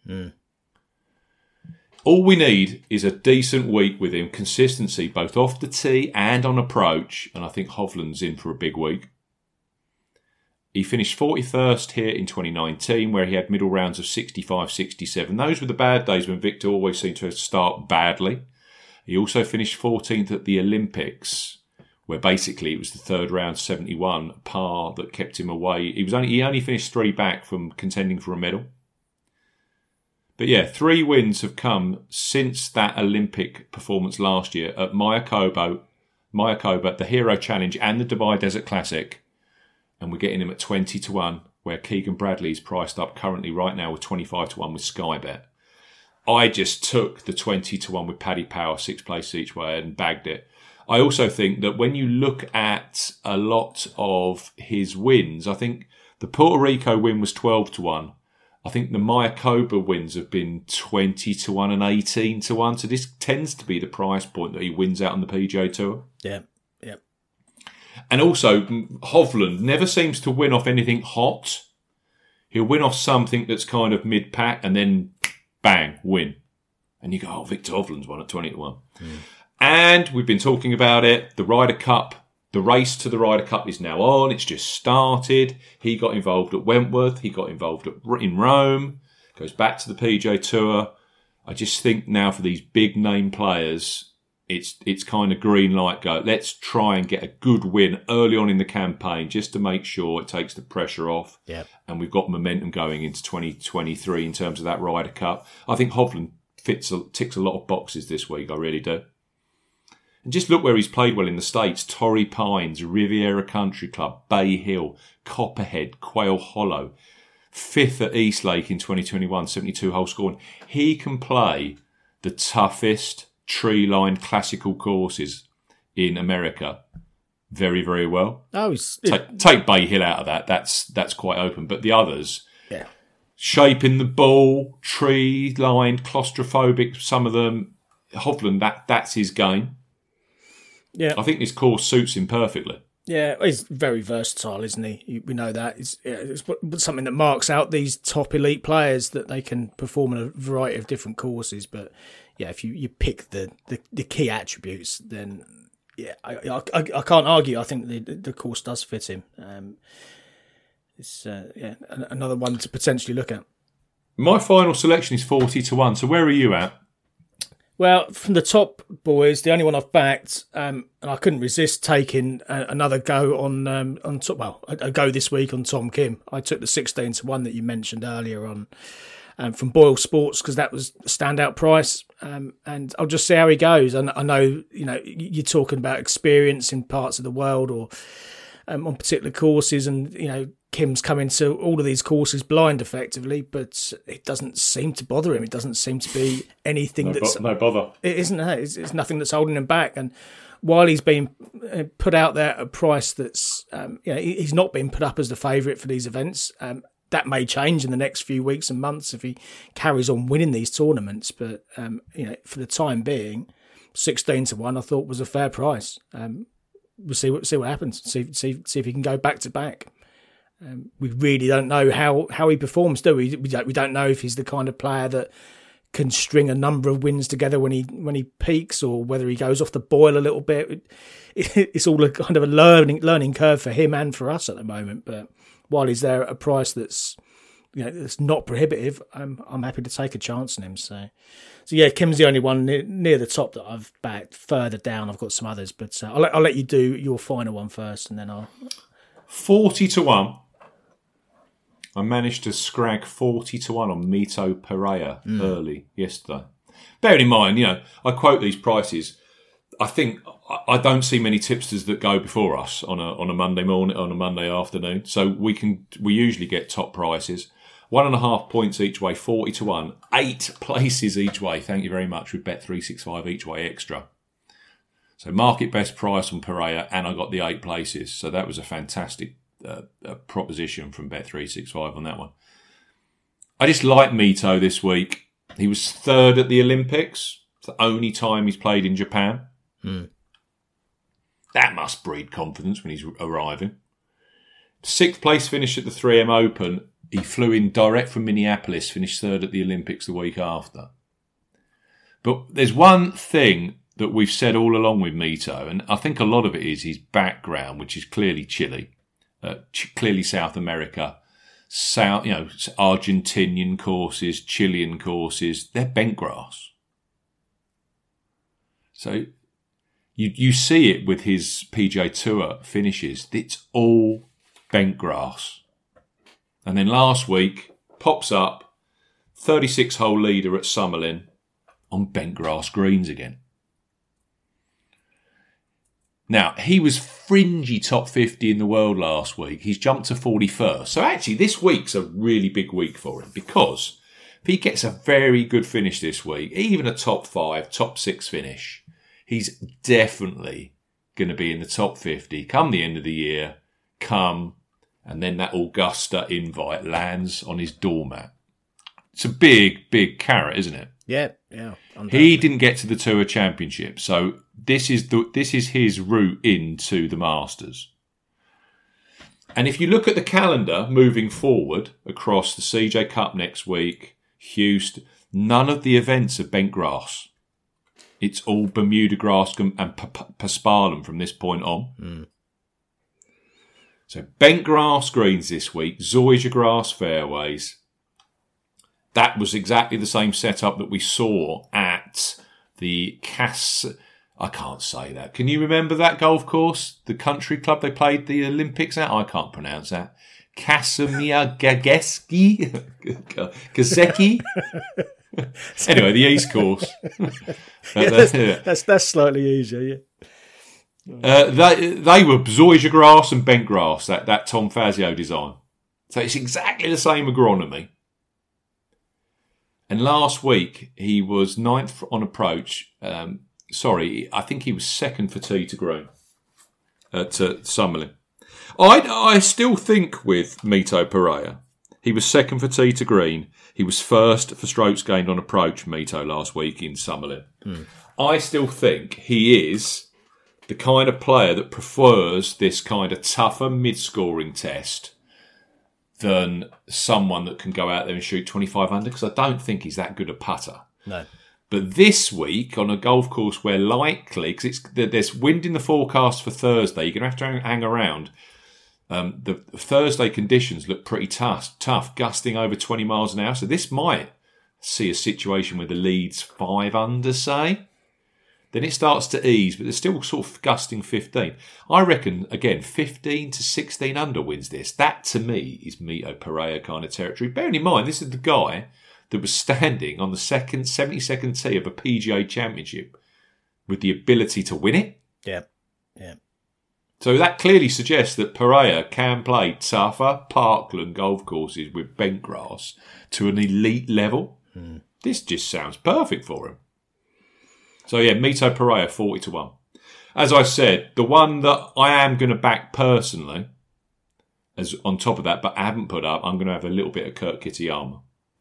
All we need is a decent week with him, consistency both off the tee and on approach, and I think Hovland's in for a big week. He finished 41st here in 2019, where he had middle rounds of 65, 67. Those were the bad days when Victor always seemed to start badly. He also finished 14th at the Olympics, where basically it was the third round 71 par that kept him away. He only finished 3 back from contending for a medal. But yeah, 3 wins have come since that Olympic performance last year at Mayakoba, the Hero Challenge and the Dubai Desert Classic. And we're getting him at 20 to 1, where Keegan Bradley's priced up currently right now with 25 to 1 with Sky Bet. I just took the 20 to 1 with Paddy Power, 6 places each way, and bagged it. I also think that when you look at a lot of his wins, I think the Puerto Rico win was 12 to 1. I think the Mayakoba wins have been 20 to 1 and 18 to 1. So this tends to be the price point that he wins out on the PGA Tour. Yeah. And also, Hovland never seems to win off anything hot. He'll win off something that's kind of mid-pack and then, bang, win. And you go, oh, Victor Hovland's won at 20 to 1. And we've been talking about it. The Ryder Cup, the race to the Ryder Cup is now on. It's just started. He got involved at Wentworth. He got involved in Rome. Goes back to the PGA Tour. I just think now for these big name players, it's kind of green light go. Let's try and get a good win early on in the campaign just to make sure it takes the pressure off. Yep. And we've got momentum going into 2023 in terms of that Ryder Cup. I think Hovland ticks a lot of boxes this week. I really do. And just look where he's played well in the States. Torrey Pines, Riviera Country Club, Bay Hill, Copperhead, Quail Hollow. 5th at Eastlake in 2021, 72-hole scoring. He can play the toughest tree-lined classical courses in America very, very well. Oh, take Bay Hill out of that. That's quite open. But the others, yeah, shaping the ball, tree-lined, claustrophobic, some of them. Hovland, that's his game. Yeah, I think this course suits him perfectly. Yeah, he's very versatile, isn't he? We know that. It's something that marks out these top elite players, that they can perform in a variety of different courses. But yeah, if you pick the key attributes, then yeah, I can't argue. I think the course does fit him. It's another one to potentially look at. My final selection is 40-1. So where are you at? Well, from the top boys, the only one I've backed, and I couldn't resist taking another go on top. Well, a go this week on Tom Kim. I took the 16-1 that you mentioned earlier on from Boyle Sports, because that was a standout price, and I'll just see how he goes. And I know you're talking about experience in parts of the world or on particular courses, and Kim's coming to all of these courses blind, effectively, but it doesn't seem to bother him. It doesn't seem to be anything no bother. It isn't. It's nothing that's holding him back. And while he's been put out there at a price that's, he's not been put up as the favourite for these events. That may change in the next few weeks and months if he carries on winning these tournaments. But for the time being, 16-1, I thought was a fair price. We'll see what happens. See if he can go back to back. We really don't know how he performs, do we? We don't know if he's the kind of player that can string a number of wins together when he peaks, or whether he goes off the boil a little bit. It's all a kind of a learning curve for him and for us at the moment. But while he's there at a price that's that's not prohibitive, I'm happy to take a chance on him. So yeah, Kim's the only one near the top that I've backed. Further down, I've got some others, but I'll let you do your final one first, and then I'll 40-1. I managed to scrag 40-1 on Mito Pereira early yesterday. Bearing in mind, I quote these prices. I think I don't see many tipsters that go before us on a Monday morning, on a Monday afternoon. So we usually get top prices. 1.5 points each way, 40-1, 8 places each way. Thank you very much with Bet365 each way extra. So market best price on Pereira, and I got the 8 places. So that was a fantastic proposition from Bet365 on that one. I just like Mito this week. He was 3rd at the Olympics. It's the only time he's played in Japan. That must breed confidence when he's arriving. 6th place finish at the 3M Open. He flew in direct from Minneapolis, finished 3rd at the Olympics the week after. But there's one thing that we've said all along with Mito, and I think a lot of it is his background, which is clearly Chile. Clearly South America, Argentinian courses, Chilean courses, they're bent grass. So you see it with his PGA Tour finishes. It's all bent grass. And then last week, pops up, 36-hole leader at Summerlin on bent grass greens again. Now, he was fringy top 50 in the world last week. He's jumped to 41st. So actually, this week's a really big week for him, because if he gets a very good finish this week, even a top 5, top 6 finish, he's definitely going to be in the top 50 come the end of the year, and then that Augusta invite lands on his doormat. It's a big, big carrot, isn't it? Yeah. He didn't get to the Tour Championship, so this is his route into the Masters. And if you look at the calendar moving forward across the CJ Cup next week, Houston, none of the events are bent grass. It's all Bermuda grass and Paspalum from this point on. So bent grass greens this week, Zoysia grass fairways. That was exactly the same setup that we saw at the I can't say that. Can you remember that golf course? The country club they played the Olympics at? I can't pronounce that. Kasimir Gazeki? Anyway, the East course. That's slightly easier, yeah. They were zoysia grass and bent grass, that Tom Fazio design. So it's exactly the same agronomy. And last week, he was 9th on approach. I think he was 2nd for tee to green at Summerlin. I still think with Mito Pereira, he was 2nd for tee to green. He was 1st for strokes gained on approach, Mito, last week in Summerlin. I still think he is the kind of player that prefers this kind of tougher mid-scoring test than someone that can go out there and shoot 25 under, because I don't think he's that good a putter. No. But this week, on a golf course where likely, because there's wind in the forecast for Thursday, you're going to have to hang around. The Thursday conditions look pretty tough, gusting over 20 miles an hour. So this might see a situation where the lead's 5 under, say. Then it starts to ease, but there's still sort of gusting 15. I reckon, again, 15 to 16 under wins this. That, to me, is Mito Pereira kind of territory. Bearing in mind, this is the guy that was standing on the 72nd tee of a PGA Championship with the ability to win it. Yeah. So that clearly suggests that Pereira can play tougher Parkland golf courses with bent grass to an elite level. This just sounds perfect for him. So yeah, Mito Pereira 40-1. As I said, the one that I am going to back personally, as on top of that, but I haven't put up, I'm going to have a little bit of Kurt Kitayama.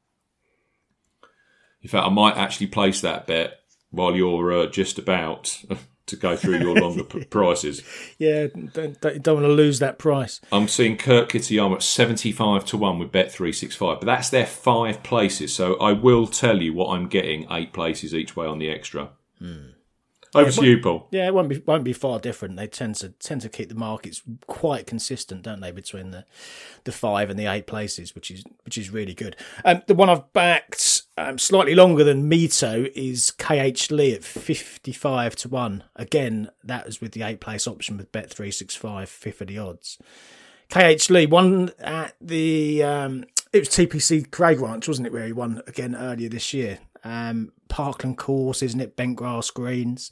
In fact, I might actually place that bet while you're just about to go through your longer prices. Yeah, don't want to lose that price. I'm seeing Kurt Kitayama at 75-1 with Bet365, but that's their 5 places. So I will tell you what I'm getting 8 places each way on the extra. Over to you, Paul. Yeah, it won't be far different. They tend to keep the markets quite consistent, don't they, between the 5 and the 8 places, which is really good. The one I've backed slightly longer than Mito is KH Lee at 55-1. Again, that was with the 8 place option with Bet365, 5th of the odds. KH Lee won at the it was TPC Craig Ranch, wasn't it, where he won again earlier this year. Parkland course, isn't it? Bent grass greens.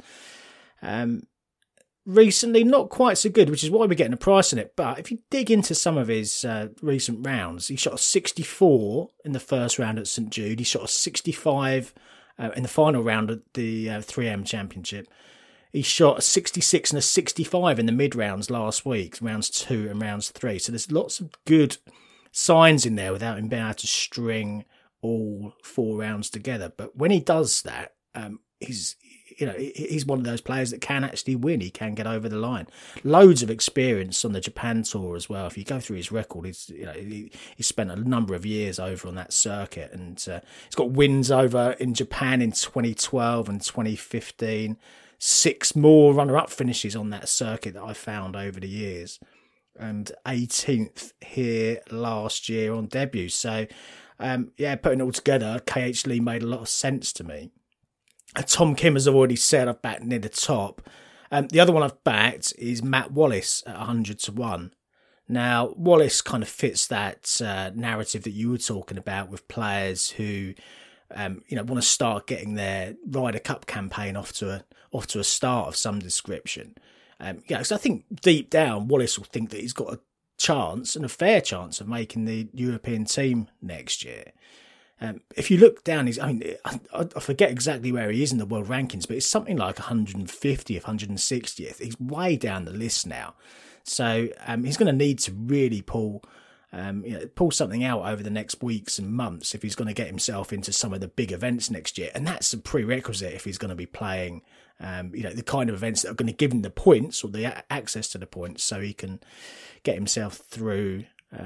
Recently, not quite so good, which is why we're getting a price on it. But if you dig into some of his recent rounds, he shot a 64 in the first round at St Jude. He shot a 65 in the final round at the 3M Championship. He shot a 66 and a 65 in the mid rounds last week, rounds 2 and rounds 3. So there's lots of good signs in there without him being able to string all 4 rounds together. But when he does that, he's one of those players that can actually win. He can get over the line. Loads of experience on the Japan tour as well. If you go through his record, he's spent a number of years over on that circuit, and he's got wins over in Japan in 2012 and 2015. 6 more runner-up finishes on that circuit that I found over the years, and 18th here last year on debut. So putting it all together, KH Lee made a lot of sense to me. Tom Kim, as I've already said, I've backed near the top. The other one I've backed is Matt Wallace at 100-1. Now, Wallace kind of fits that narrative that you were talking about with players who, want to start getting their Ryder Cup campaign off to a start of some description. So I think deep down, Wallace will think that he's got a chance, and a fair chance, of making the European team next year. If you look down, I forget exactly where he is in the world rankings, but it's something like 150th, 160th. He's way down the list now. So he's going to need to really pull something out over the next weeks and months if he's going to get himself into some of the big events next year. And that's a prerequisite if he's going to be playing, the kind of events that are going to give him the points or the access to the points, so he can get himself through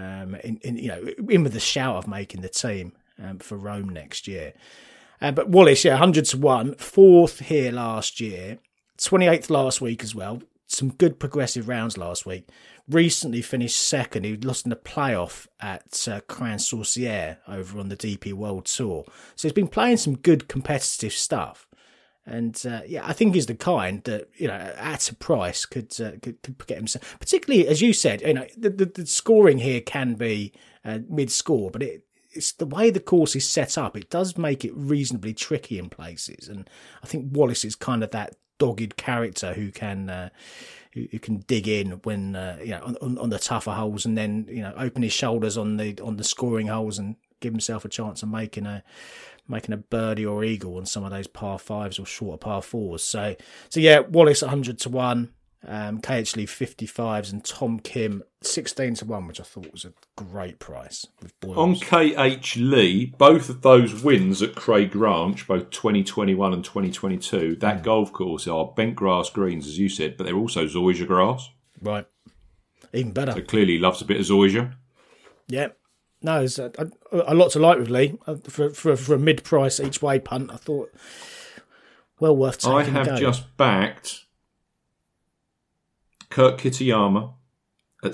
in with the shout of making the team for Rome next year. But Wallace, 100-1, 4th here last year, 28th last week as well. Some good progressive rounds last week. Recently finished 2nd. He lost in the playoff at Cran-Sorcière over on the DP World Tour. So he's been playing some good competitive stuff. And I think he's the kind that, at a price could get himself. Particularly, as you said, the scoring here can be mid-score, but it's the way the course is set up. It does make it reasonably tricky in places, and I think Wallace is kind of that dogged character who can dig in when on the tougher holes, and then open his shoulders on the scoring holes and give himself a chance of making a birdie or eagle on some of those par fives or shorter par fours. So yeah, Wallace 100-1, KH Lee 55s, and Tom Kim 16-1, which I thought was a great price with Boyles. On KH Lee, both of those wins at Craig Ranch, both 2021 and 2022, that golf course are bent grass greens, as you said, but they're also zoysia grass. Right. Even better. So clearly he loves a bit of zoysia. Yeah. No, there's a lot to like with Lee. For a mid-price each-way punt, I thought well worth taking a go. I have just backed Kurt Kitayama at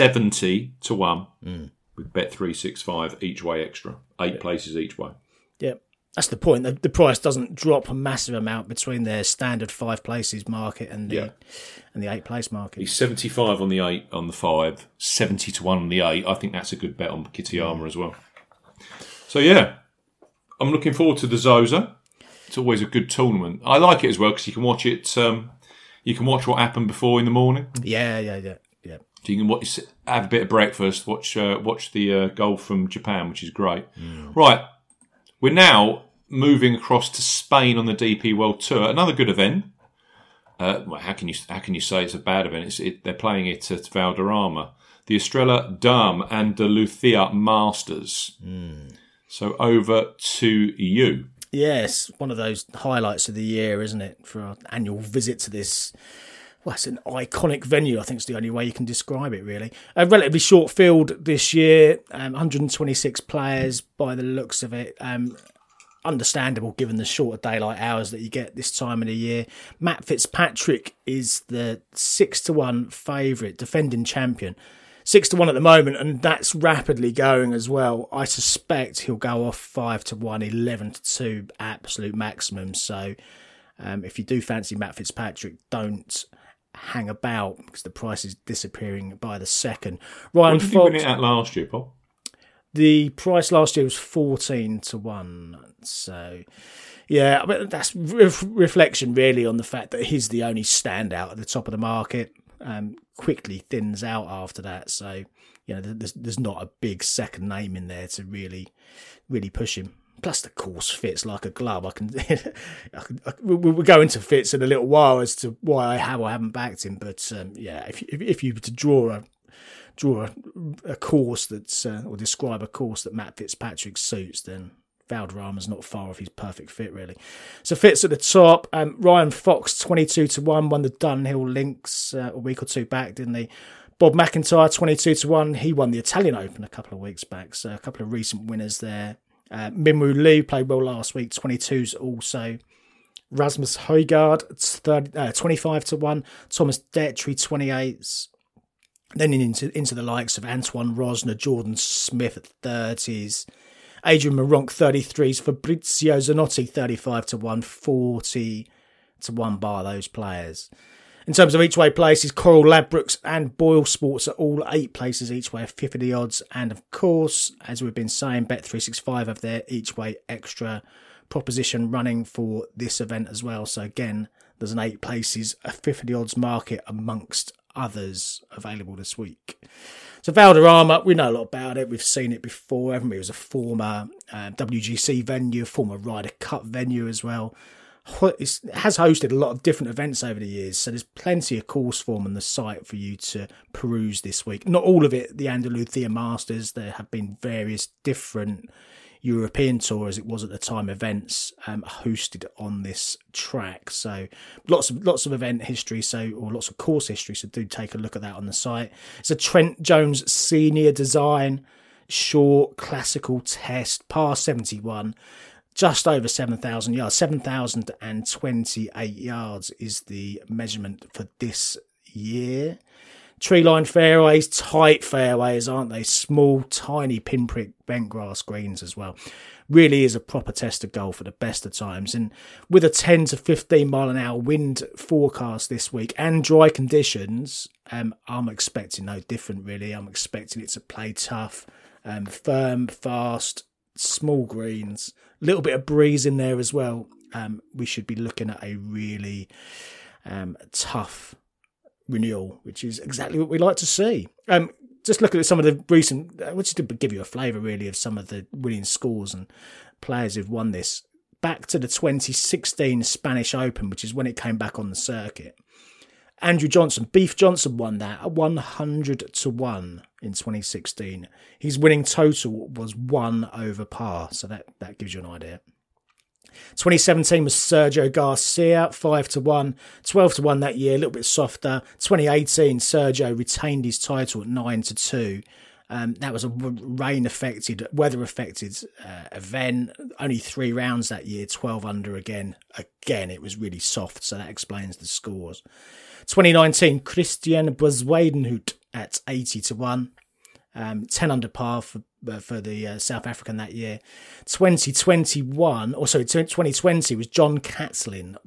70-1 with Bet365 each way extra. 8 places each way. Yeah, that's the point. The price doesn't drop a massive amount between their standard 5 places market and the 8 place market. He's 75 on the 8 on the 5, 70-1 on the 8. I think that's a good bet on Kitayama as well. So yeah, I'm looking forward to the Zozo. It's always a good tournament. I like it as well because you can watch it. You can watch what happened before in the morning. Yeah. So you can have a bit of breakfast, watch the golf from Japan, which is great. Right, we're now moving across to Spain on the DP World Tour. Another good event. How can you say it's a bad event? They're playing it at Valderrama, the Estrella Damm Andalucía Masters. So over to you. Yes, one of those highlights of the year, isn't it? For our annual visit to this. Well, it's an iconic venue. I think it's the only way you can describe it, really. A relatively short field this year, 126 players by the looks of it. Understandable given the shorter daylight hours that you get this time of the year. Matt Fitzpatrick is the 6-1 favourite, defending champion. 6-1 at the moment, and that's rapidly going as well. I suspect he'll go off 5-1, 11-2 absolute maximum. So if you do fancy Matt Fitzpatrick, don't hang about because the price is disappearing by the second. Ryan What did you win it at last year, Paul? The price last year was 14-1. So, yeah, but that's reflection really on the fact that he's the only standout at the top of the market. Quickly thins out after that. So, there's not a big second name in there to really push him. Plus, the course fits like a glove. We'll go into fits in a little while as to why I have or haven't backed him. But if you were to draw a course that's or describe a course that Matt Fitzpatrick suits, then Valderrama's not far off his perfect fit, really. So Fitz at the top. Ryan Fox 22-1 won the Dunhill Links a week or two back, didn't he? Bob McIntyre 22-1. He won the Italian Open a couple of weeks back. So a couple of recent winners there. Minwoo Lee played well last week, 22s also. Rasmus Højgaard 25-1. Thomas Detry 28s. Then into the likes of Antoine Rosner, Jordan Smith at 30s. Adrian Maronk 33s. Fabrizio Zanotti 35-1. 40-1 bar those players. In terms of each way places, Coral Ladbrokes and Boyle Sports are all 8 places each way, 50 odds. And of course, as we've been saying, Bet365 have their each way extra proposition running for this event as well. So again, there's an 8 places, a 50 odds market amongst others available this week. So Valderrama, we know a lot about it. We've seen it before, haven't we? It was a former WGC venue, former Ryder Cup venue as well. It has hosted a lot of different events over the years, so there's plenty of course form on the site for you to peruse this week. Not all of it, the Andalucía Masters. There have been various different European Tour, as it was at the time, events hosted on this track. So lots of event history, or lots of course history. So do take a look at that on the site. It's a Trent Jones Senior design, short classical test, par 71. Just over 7,000 yards. 7,028 yards is the measurement for this year. Tree-lined fairways, tight fairways, aren't they? Small, tiny pinprick bent grass greens as well. Really is a proper test of golf at the best of times. And with a 10 to 15 mile an hour wind forecast this week and dry conditions, I'm expecting no different, really. I'm expecting it to play tough, firm, fast, small greens. A little bit of breeze in there as well. we should be looking at a really tough renewal, which is exactly what we like to see. Just looking at some of the recent, which to give you a flavour really of some of the winning scores and players who've won this. Back to the 2016 Spanish Open, which is when it came back on the circuit. Andrew Johnson, Beef Johnson won that at 100-1 in 2016. His winning total was 1 over par, so that gives you an idea. 2017 was Sergio Garcia, 5-1, 12-1 that year, a little bit softer. 2018, Sergio retained his title at 9-2. That was a weather-affected event. Only 3 rounds that year, 12 under again. Again, it was really soft, so that explains the scores. 2019, Christian Bezuidenhout at 80-1. 10 under par for the South African that year. 2020 was John Catlin,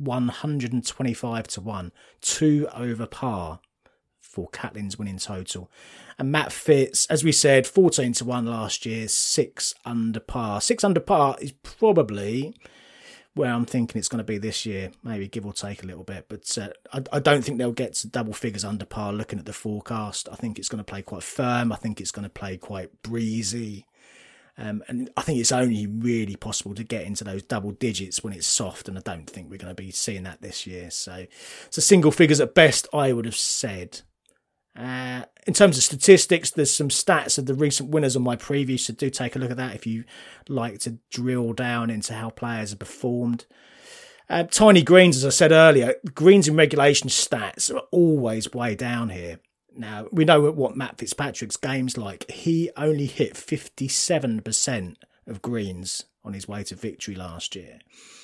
125-1, 2 over par for Catlin's winning total. And Matt Fitz, as we said, 14-1 last year, 6 under par. 6 under par is probably where I'm thinking it's going to be this year, maybe give or take a little bit. But I don't think they'll get to double figures under par looking at the forecast. I think it's going to play quite firm. I think it's going to play quite breezy. And I think it's only really possible to get into those double digits when it's soft, and I don't think we're going to be seeing that this year. So single figures at best, I would have said. In terms of statistics, there's some stats of the recent winners on my preview, so do take a look at that if you like to drill down into how players have performed. Tiny greens, as I said earlier, greens in regulation stats are always way down here. Now, we know what Matt Fitzpatrick's game's like. He only hit 57% of greens on his way to victory last year.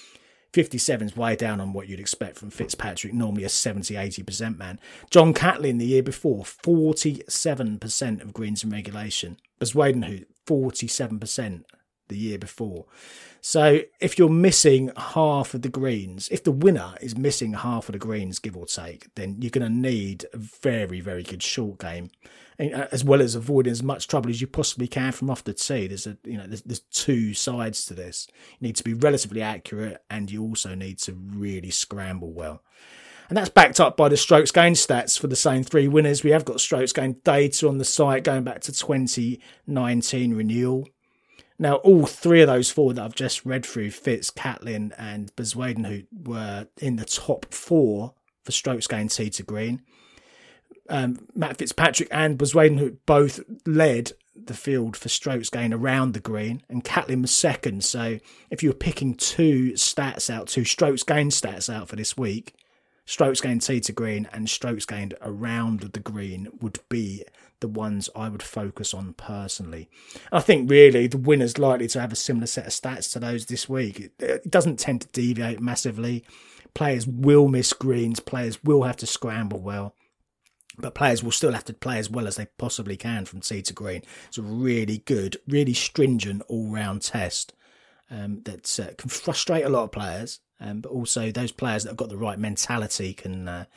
57 is way down on what you'd expect from Fitzpatrick, normally a 70-80% man. John Catlin the year before, 47% of greens in regulation. Bezuidenhout, 47% the year before. So if you're missing half of the greens, if the winner is missing half of the greens, give or take, then you're going to need a very, very good short game, as well as avoiding as much trouble as you possibly can from off the tee. There's 2 sides to this. You need to be relatively accurate, and you also need to really scramble well. And that's backed up by the strokes gained stats for the same 3 winners. We have got strokes gained data on the site going back to 2019 renewal. Now, all 3 of those 4 that I've just read through, Fitz, Catlin and Bezuidenhout, were in the top 4 for strokes gained tee to green. Matt Fitzpatrick and Bezuidenhout both led the field for strokes gained around the green, and Catlin was second. So if you were picking 2 strokes gained stats out for this week, strokes gained tee to green and strokes gained around the green would be the ones I would focus on personally. I think really the winner's likely to have a similar set of stats to those this week. It doesn't tend to deviate massively. Players will miss greens, players will have to scramble well, but players will still have to play as well as they possibly can from tee to green. It's a really good, really stringent all-round test that can frustrate a lot of players, but also those players that have got the right mentality can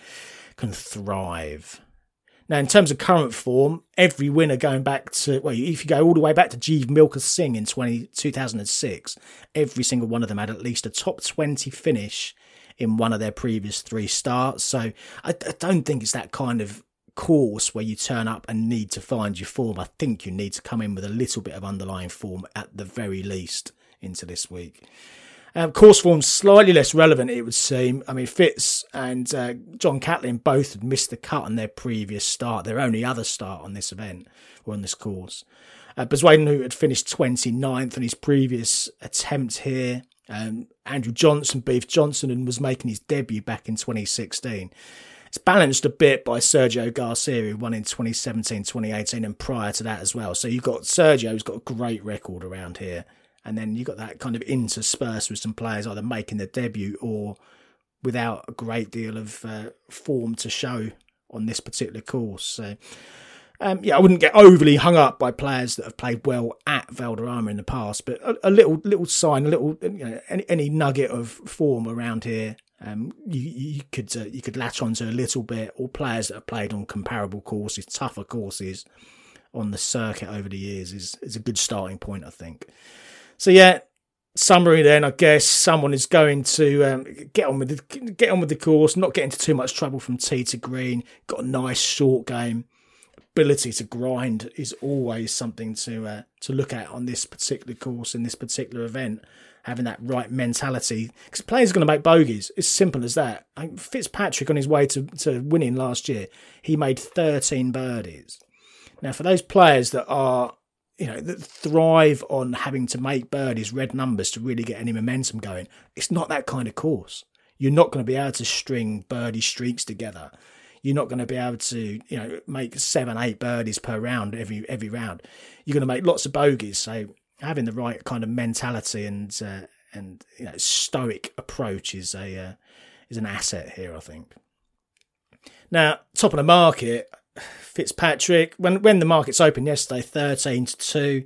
thrive. Now, in terms of current form, every winner going back to, if you go all the way back to Jeev Milka Singh in 2006, every single one of them had at least a top 20 finish in one of their previous 3 starts. So I don't think it's that kind of course where you turn up and need to find your form. I think you need to come in with a little bit of underlying form at the very least into this week. Course form's slightly less relevant, it would seem. I mean, Fitz and John Catlin both had missed the cut on their previous start, their only other start on this event, or on this course. Bezuidenhout had finished 29th on his previous attempt here. Andrew Johnson, Beef Johnson, and was making his debut back in 2016. It's balanced a bit by Sergio Garcia, who won in 2017, 2018, and prior to that as well. So you've got Sergio, who's got a great record around here. And then you've got that kind of interspersed with some players either making their debut or without a great deal of form to show on this particular course. So, I wouldn't get overly hung up by players that have played well at Valderrama in the past, but a little sign, any nugget of form around here, you could latch onto a little bit, or players that have played on comparable courses, tougher courses on the circuit over the years is a good starting point, I think. So summary then, I guess someone is going to get on with the course, not get into too much trouble from tee to green. Got a nice short game. Ability to grind is always something to look at on this particular course in this particular event. Having that right mentality, because players are going to make bogeys. It's simple as that. Fitzpatrick, on his way to winning last year, he made 13 birdies. Now, for those players that are, that thrive on having to make birdies, red numbers to really get any momentum going, it's not that kind of course. You're not going to be able to string birdie streaks together. You're not going to be able to, make 7-8 birdies per round every round. You're going to make lots of bogeys. So having the right kind of mentality and stoic approach is an asset here, I think. Now, top of the market, Fitzpatrick, when the markets opened yesterday, 13-2.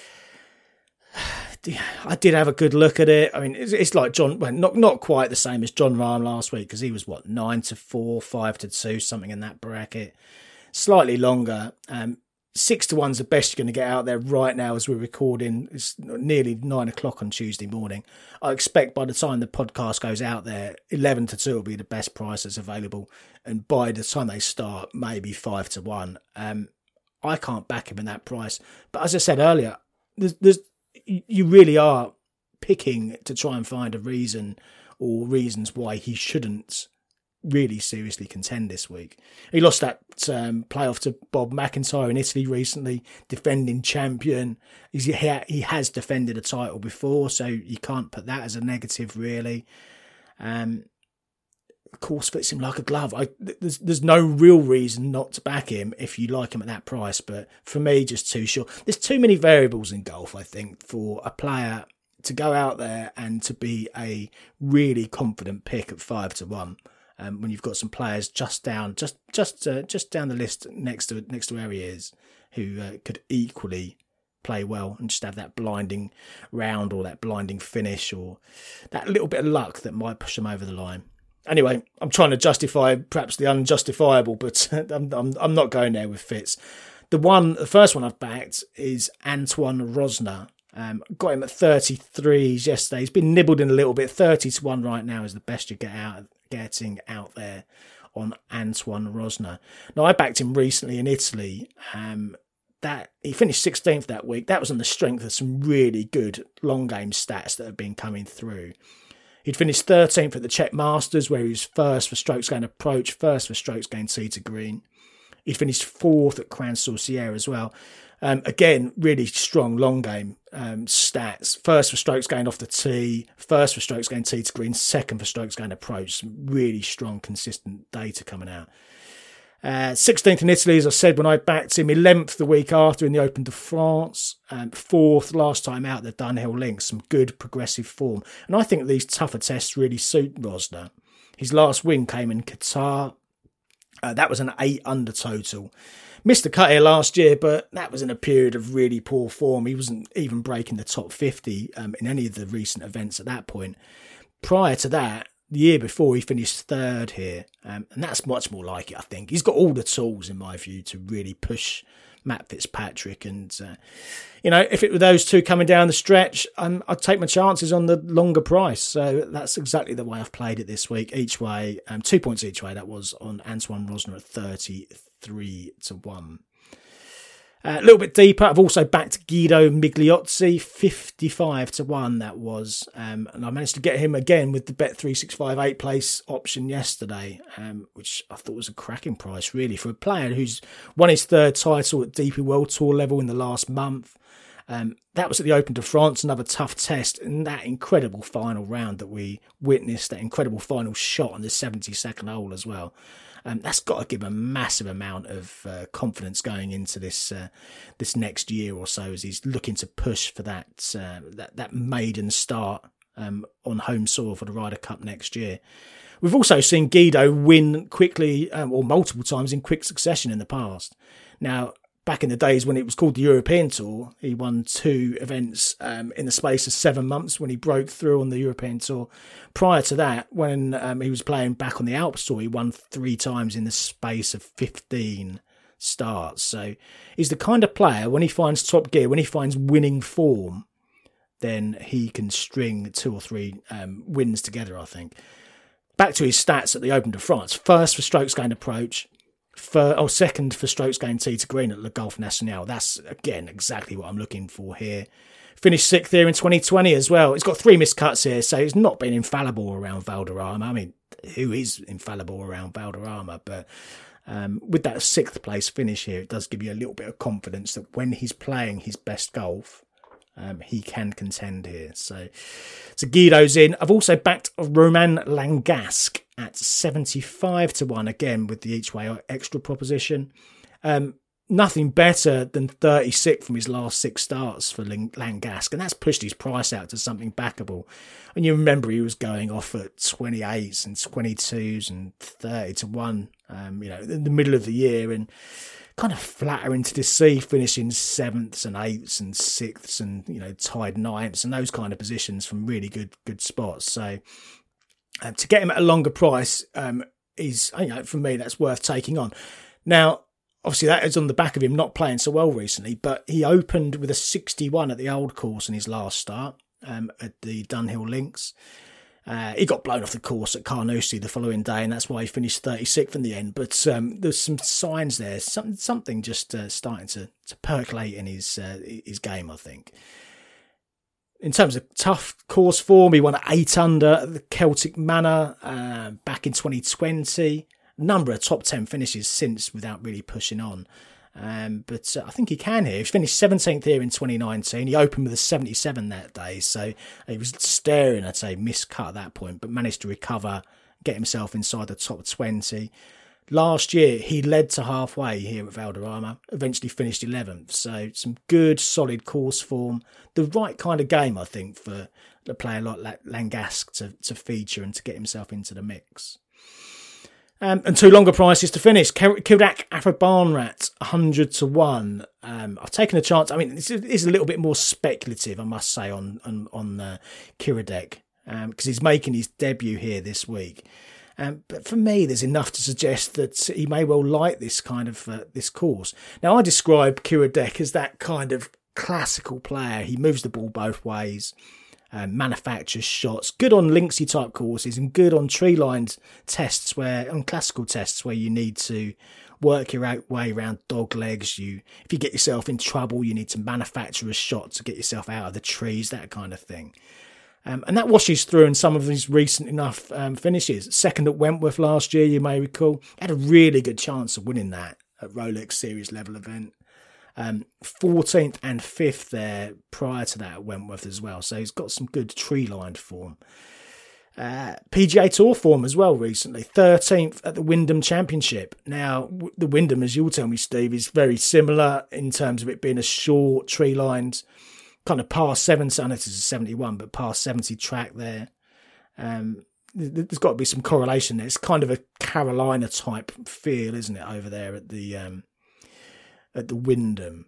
I did have a good look at it. I mean, it's like John, well, not quite the same as Jon Rahm last week, because he was 9-4, 5-2, something in that bracket. Slightly longer. 6-1's the best you're going to get out there right now as we're recording. It's nearly 9 o'clock on Tuesday morning. I expect by the time the podcast goes out there, 11-2 will be the best price that's available. And by the time they start, maybe 5-1. I can't back him in that price. But as I said earlier, you really are picking to try and find a reason or reasons why he shouldn't really seriously contend this week. He lost that playoff to Bob McIntyre in Italy recently, defending champion. He has defended a title before, so you can't put that as a negative, really. Of course, fits him like a glove. There's no real reason not to back him if you like him at that price, but for me, just too short. There's too many variables in golf, I think, for a player to go out there and to be a really confident pick at 5-1. When you've got some players just down the list next to where he is, who could equally play well and just have that blinding round or that blinding finish or that little bit of luck that might push them over the line. Anyway, I'm trying to justify perhaps the unjustifiable, but I'm not going there with Fitz. The first one I've backed is Antoine Rosner. Got him at 33s yesterday. He's been nibbled in a little bit. 30-1 right now is the best you're getting out there on Antoine Rosner. Now, I backed him recently in Italy. That he finished 16th that week. That was on the strength of some really good long game stats that have been coming through. He'd finished 13th at the Czech Masters, where he was first for strokes gained approach, first for strokes gained tee to green. He'd finished 4th at Grand-Sorcière as well. Again, really strong long game stats. First for strokes gained off the tee, first for strokes gained tee to green, second for strokes gained approach. Some really strong, consistent data coming out. 16th in Italy, as I said, when I backed him. 11th the week after in the Open de France. 4th last time out the Dunhill Links. Some good progressive form. And I think these tougher tests really suit Rosner. His last win came in Qatar. That was an 8 under total. Missed the cut here last year, but that was in a period of really poor form. He wasn't even breaking the top 50 in any of the recent events at that point. Prior to that, the year before, he finished 3rd here. And that's much more like it, I think. He's got all the tools, in my view, to really push Matt Fitzpatrick. And, if it were those two coming down the stretch, I'd take my chances on the longer price. So that's exactly the way I've played it this week. Each way, 2 points each way, that was on Antoine Rosner at 33-1. A little bit deeper, I've also backed Guido Migliozzi, 55-1 that was. And I managed to get him again with the Bet365 8-place option yesterday, which I thought was a cracking price, really, for a player who's won his 3rd title at DP World Tour level in the last month. That was at the Open de France, another tough test, and that incredible final round that we witnessed, that incredible final shot on the 72nd hole as well. That's got to give a massive amount of confidence going into this next year or so, as he's looking to push for that maiden start on home soil for the Ryder Cup next year. We've also seen Guido win quickly or multiple times in quick succession in the past. Now, back in the days when it was called the European Tour, he won 2 events in the space of 7 months when he broke through on the European Tour. Prior to that, when he was playing back on the Alps Tour, he won 3 times in the space of 15 starts. So he's the kind of player, when he finds top gear, when he finds winning form, then he can string 2 or 3 wins together, I think. Back to his stats at the Open de France. First for strokes gained approach. Second for strokes gained tee to green at Le Golf National. That's, again, exactly what I'm looking for here. Finished 6th here in 2020 as well. He's got 3 missed cuts here, so he's not been infallible around Valderrama. I mean, who is infallible around Valderrama? But with that 6th place finish here, it does give you a little bit of confidence that when he's playing his best golf, he can contend here. So Guido's in. I've also backed Romain Langasque at 75 to 1, again with the each way extra proposition. Nothing better than 36th from his last 6 starts for Langasque, and that's pushed his price out to something backable. And you remember he was going off at 28s and 22s and 30 to 1, in the middle of the year, and kind of flattering to see, finishing 7ths and 8ths and 6ths and, tied 9ths and those kind of positions from really good spots. So to get him at a longer price is, for me, that's worth taking on. Now, obviously, that is on the back of him not playing so well recently, but he opened with a 61 at the Old Course in his last start at the Dunhill Links. He got blown off the course at Carnoustie the following day, and that's why he finished 36th in the end. But there's some signs there, something just starting to percolate in his game, I think. In terms of tough course form, he won at 8 under at the Celtic Manor back in 2020. Number of top 10 finishes since without really pushing on. But I think he can here. He finished 17th here in 2019. He opened with a 77 that day. So he was staring at a miscut at that point, but managed to recover, get himself inside the top 20. Last year, he led to halfway here at Valderrama, eventually finished 11th. So some good, solid course form. The right kind of game, I think, for a player like Langasque to feature and to get himself into the mix. And 2 longer prices to finish. Kildac Afrobarnrat, 100 to 1. I've taken a chance. I mean, this is a little bit more speculative, I must say, on Kiradech, because he's making his debut here this week. But for me, there's enough to suggest that he may well like this kind of this course. Now, I describe Kiradech as that kind of classical player. He moves the ball both ways. Manufactures shots, good on linksy type courses and good on tree-lined tests, on classical tests where you need to work your way around dog legs. If you get yourself in trouble, you need to manufacture a shot to get yourself out of the trees, that kind of thing. And that washes through in some of his recent enough finishes. Second at Wentworth last year, you may recall, had a really good chance of winning that at Rolex Series level event. 14th and 5th there prior to that at Wentworth as well. So he's got some good tree-lined form. PGA Tour form as well recently. 13th at the Wyndham Championship. Now, the Wyndham, as you'll tell me, Steve, is very similar in terms of it being a short, tree-lined, kind of par 7, so I know this is a 71, but par 70 track there. There's got to be some correlation there. It's kind of a Carolina-type feel, isn't it, over there at the Wyndham.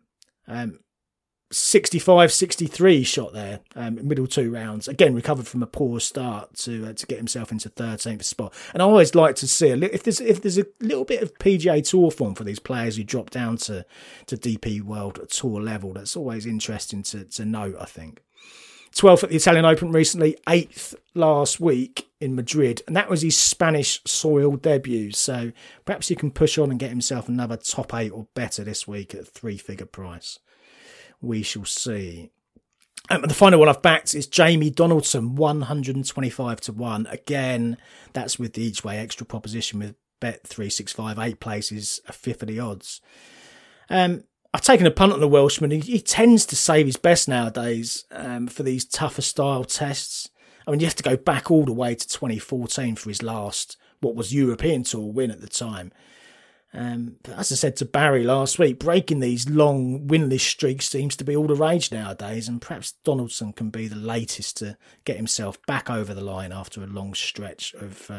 65-63 shot there, middle 2 rounds. Again, recovered from a poor start to get himself into 13th spot. And I always like to see if there's a little bit of PGA Tour form for these players who drop down to DP World Tour level. That's always interesting to note, I think. 12th at the Italian Open recently, 8th last week in Madrid, and that was his Spanish soil debut. So perhaps he can push on and get himself another top 8 or better this week at a 3-figure price. We shall see. And the final one I've backed is Jamie Donaldson, 125 to 1. Again, that's with the each way extra proposition with Bet365, 8 places, a fifth of the odds. I've taken a punt on the Welshman. He tends to save his best nowadays for these tougher style tests. I mean, you have to go back all the way to 2014 for his last, what was European Tour win at the time. But as I said to Barry last week, breaking these long winless streaks seems to be all the rage nowadays, and perhaps Donaldson can be the latest to get himself back over the line after a long stretch of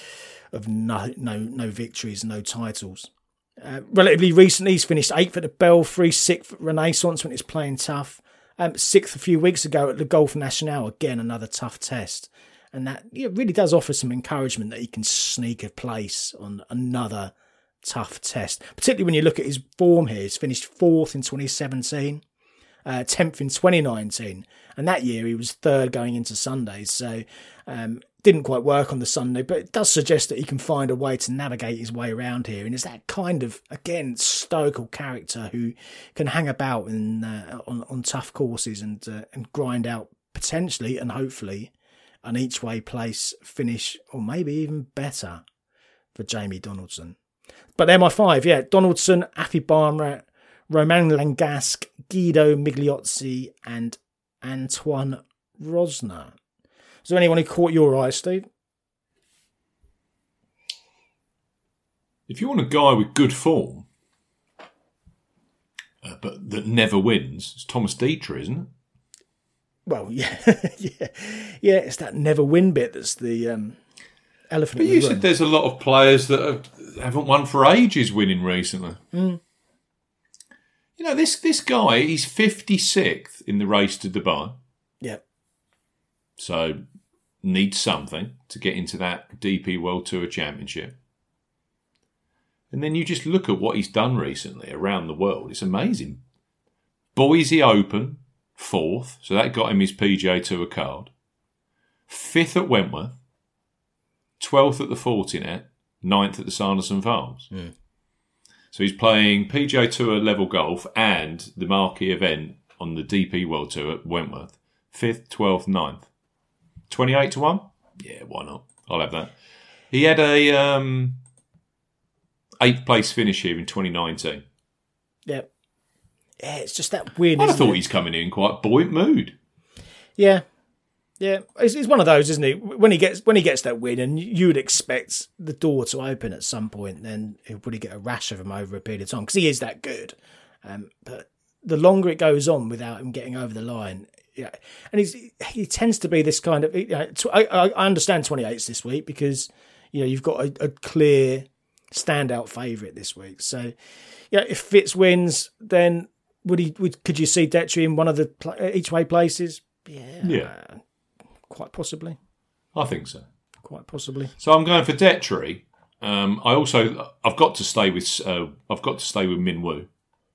no victories, no titles. Relatively recently, he's finished 8th at the Belfry, 6th at Renaissance when it's playing tough. 6th a few weeks ago at the Golf National, again another tough test. And that really does offer some encouragement that he can sneak a place on another tough test, particularly when you look at his form here. He's finished 4th in 2017 10th in 2019. And that year he was third going into Sundays. So didn't quite work on the Sunday, but it does suggest that he can find a way to navigate his way around here. And it's that kind of, again, stoical character who can hang about on tough courses and grind out potentially and hopefully an each way place finish, or maybe even better for Jamie Donaldson. But they're my 5, yeah. Donaldson, Afi Barnrat, Romain Langasque, Guido Migliozzi and Antoine Rosner. Is there anyone who caught your eye, Steve? If you want a guy with good form, but that never wins, it's Thomas Dieter, isn't it? Well, yeah, yeah. It's that never win bit that's the elephant. But you said there's a lot of players that haven't won for ages winning recently. Mm. You know, this guy, he's 56th in the race to Dubai. Yeah. So needs something to get into that DP World Tour Championship. And then you just look at what he's done recently around the world. It's amazing. Boise Open, 4th. So that got him his PGA Tour card. 5th at Wentworth. 12th at the Fortinet. 9th at the Sanderson Farms. Mm. So he's playing PGA Tour level golf and the marquee event on the DP World Tour at Wentworth. 5th, 12th, 9th. 28 to 1? Yeah, why not? I'll have that. He had a 8th place finish here in 2019. Yeah. Yeah, it's just that weird. I thought he's coming in quite buoyant mood. Yeah. Yeah. It's one of those, isn't it? When he gets that win, and you would expect the door to open at some point, then he'll probably get a rash of them over a period of time because he is that good. But the longer it goes on without him getting over the line, yeah, and he tends to be this kind of. I understand 28s this week because you've got a clear standout favourite this week. So yeah, if Fitz wins, then could you see Detry in one of the each way places? Yeah, quite possibly. I think so. Quite possibly. So I'm going for Detry. I've got to stay with Min Woo.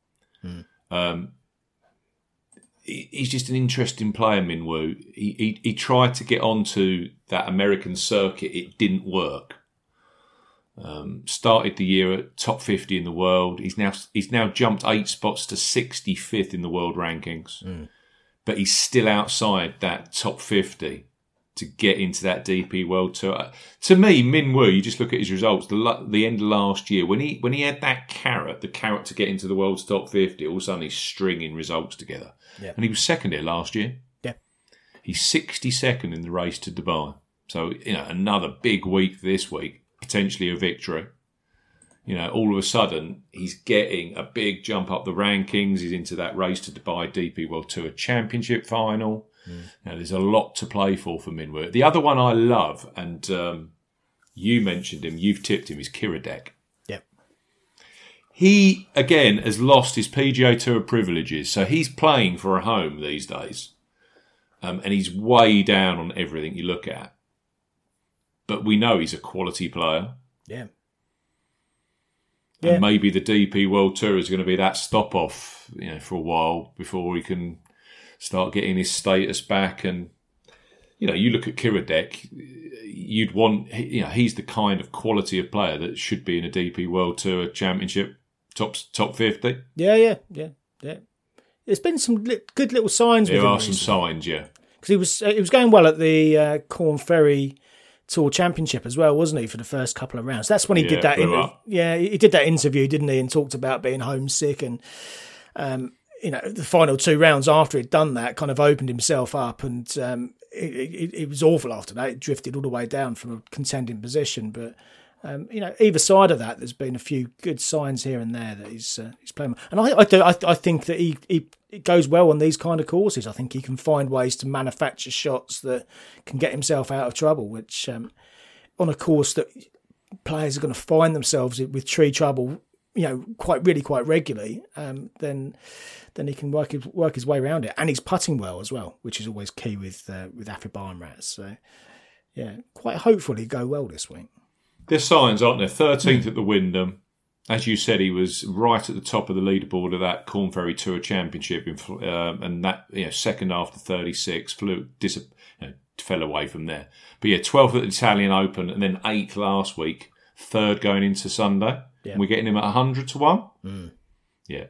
He's just an interesting player, Min Woo. He tried to get onto that American circuit. It didn't work. Started the year at top 50 in the world. He's now jumped 8 spots to 65th in the world rankings. But he's still outside that top 50 to get into that DP World Tour. To me, Min Woo, you just look at his results, the end of last year, when he had that carrot to get into the world's top 50, all of a sudden he's stringing results together. Yeah. And he was second here last year. Yeah. He's 62nd in the race to Dubai. So, another big week this week, potentially a victory. All of a sudden, he's getting a big jump up the rankings. He's into that race to Dubai DP World Tour Championship final. Now, there's a lot to play for Min Woo. The other one I love, and you mentioned him, you've tipped him, is Kiradech. Yep. He, again, has lost his PGA Tour privileges, so he's playing for a home these days. And he's way down on everything you look at. But we know he's a quality player. Yeah. And maybe the DP World Tour is going to be that stop-off, for a while before he can start getting his status back. And, you look at Kiradech, you'd want, he's the kind of quality of player that should be in a DP World Tour Championship top 50. Yeah. There's been some good little signs with him. There are some signs, yeah. Because he was going well at the Corn Ferry Tour Championship as well, wasn't he, for the first couple of rounds? That's when he did that. He did that interview, didn't he, and talked about being homesick and the final 2 rounds after he'd done that kind of opened himself up, and it was awful after that. It drifted all the way down from a contending position, but either side of that, there's been a few good signs here and there that he's playing. And I think that he goes well on these kind of courses. I think he can find ways to manufacture shots that can get himself out of trouble, which on a course that players are going to find themselves with tree trouble, quite regularly, then he can work his way around it. And he's putting well as well, which is always key with Afi Barnrat. So yeah, quite hopeful he'll go well this week. There's signs, aren't there? 13th at the Wyndham, as you said, he was right at the top of the leaderboard of that Corn Ferry Tour Championship, and that second after 36 fell away from there. But 12th at the Italian Open, and then 8th last week, 3rd going into Sunday. Yeah. And we're getting him at 100 to 1. Mm. Yeah.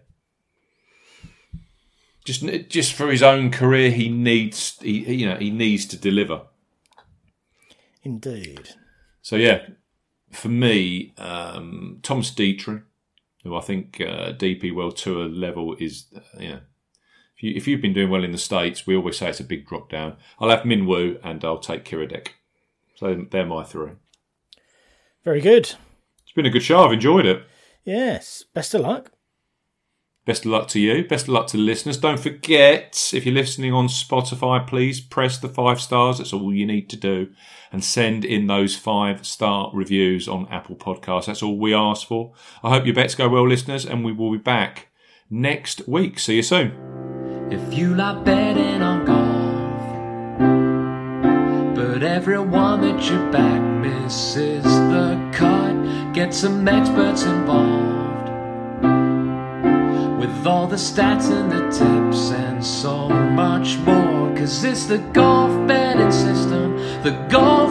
Just for his own career, he needs to deliver. Indeed. So for me, Thomas Dietrich, who I think DP World Tour level is, if you've been doing well in the States, we always say it's a big drop down. I'll have Min Woo and I'll take Kiradech. So they're my 3. Very good. It's been a good show. I've enjoyed it. Yes. Best of luck. Best of luck to you. Best of luck to the listeners. Don't forget, if you're listening on Spotify, please press the 5 stars. That's all you need to do. And send in those 5-star reviews on Apple Podcasts. That's all we ask for. I hope your bets go well, listeners, and we will be back next week. See you soon. If you like betting on golf, but everyone that you back misses the cut, get some experts involved with all the stats and the tips and so much more. 'Cause it's the golf betting system, the golf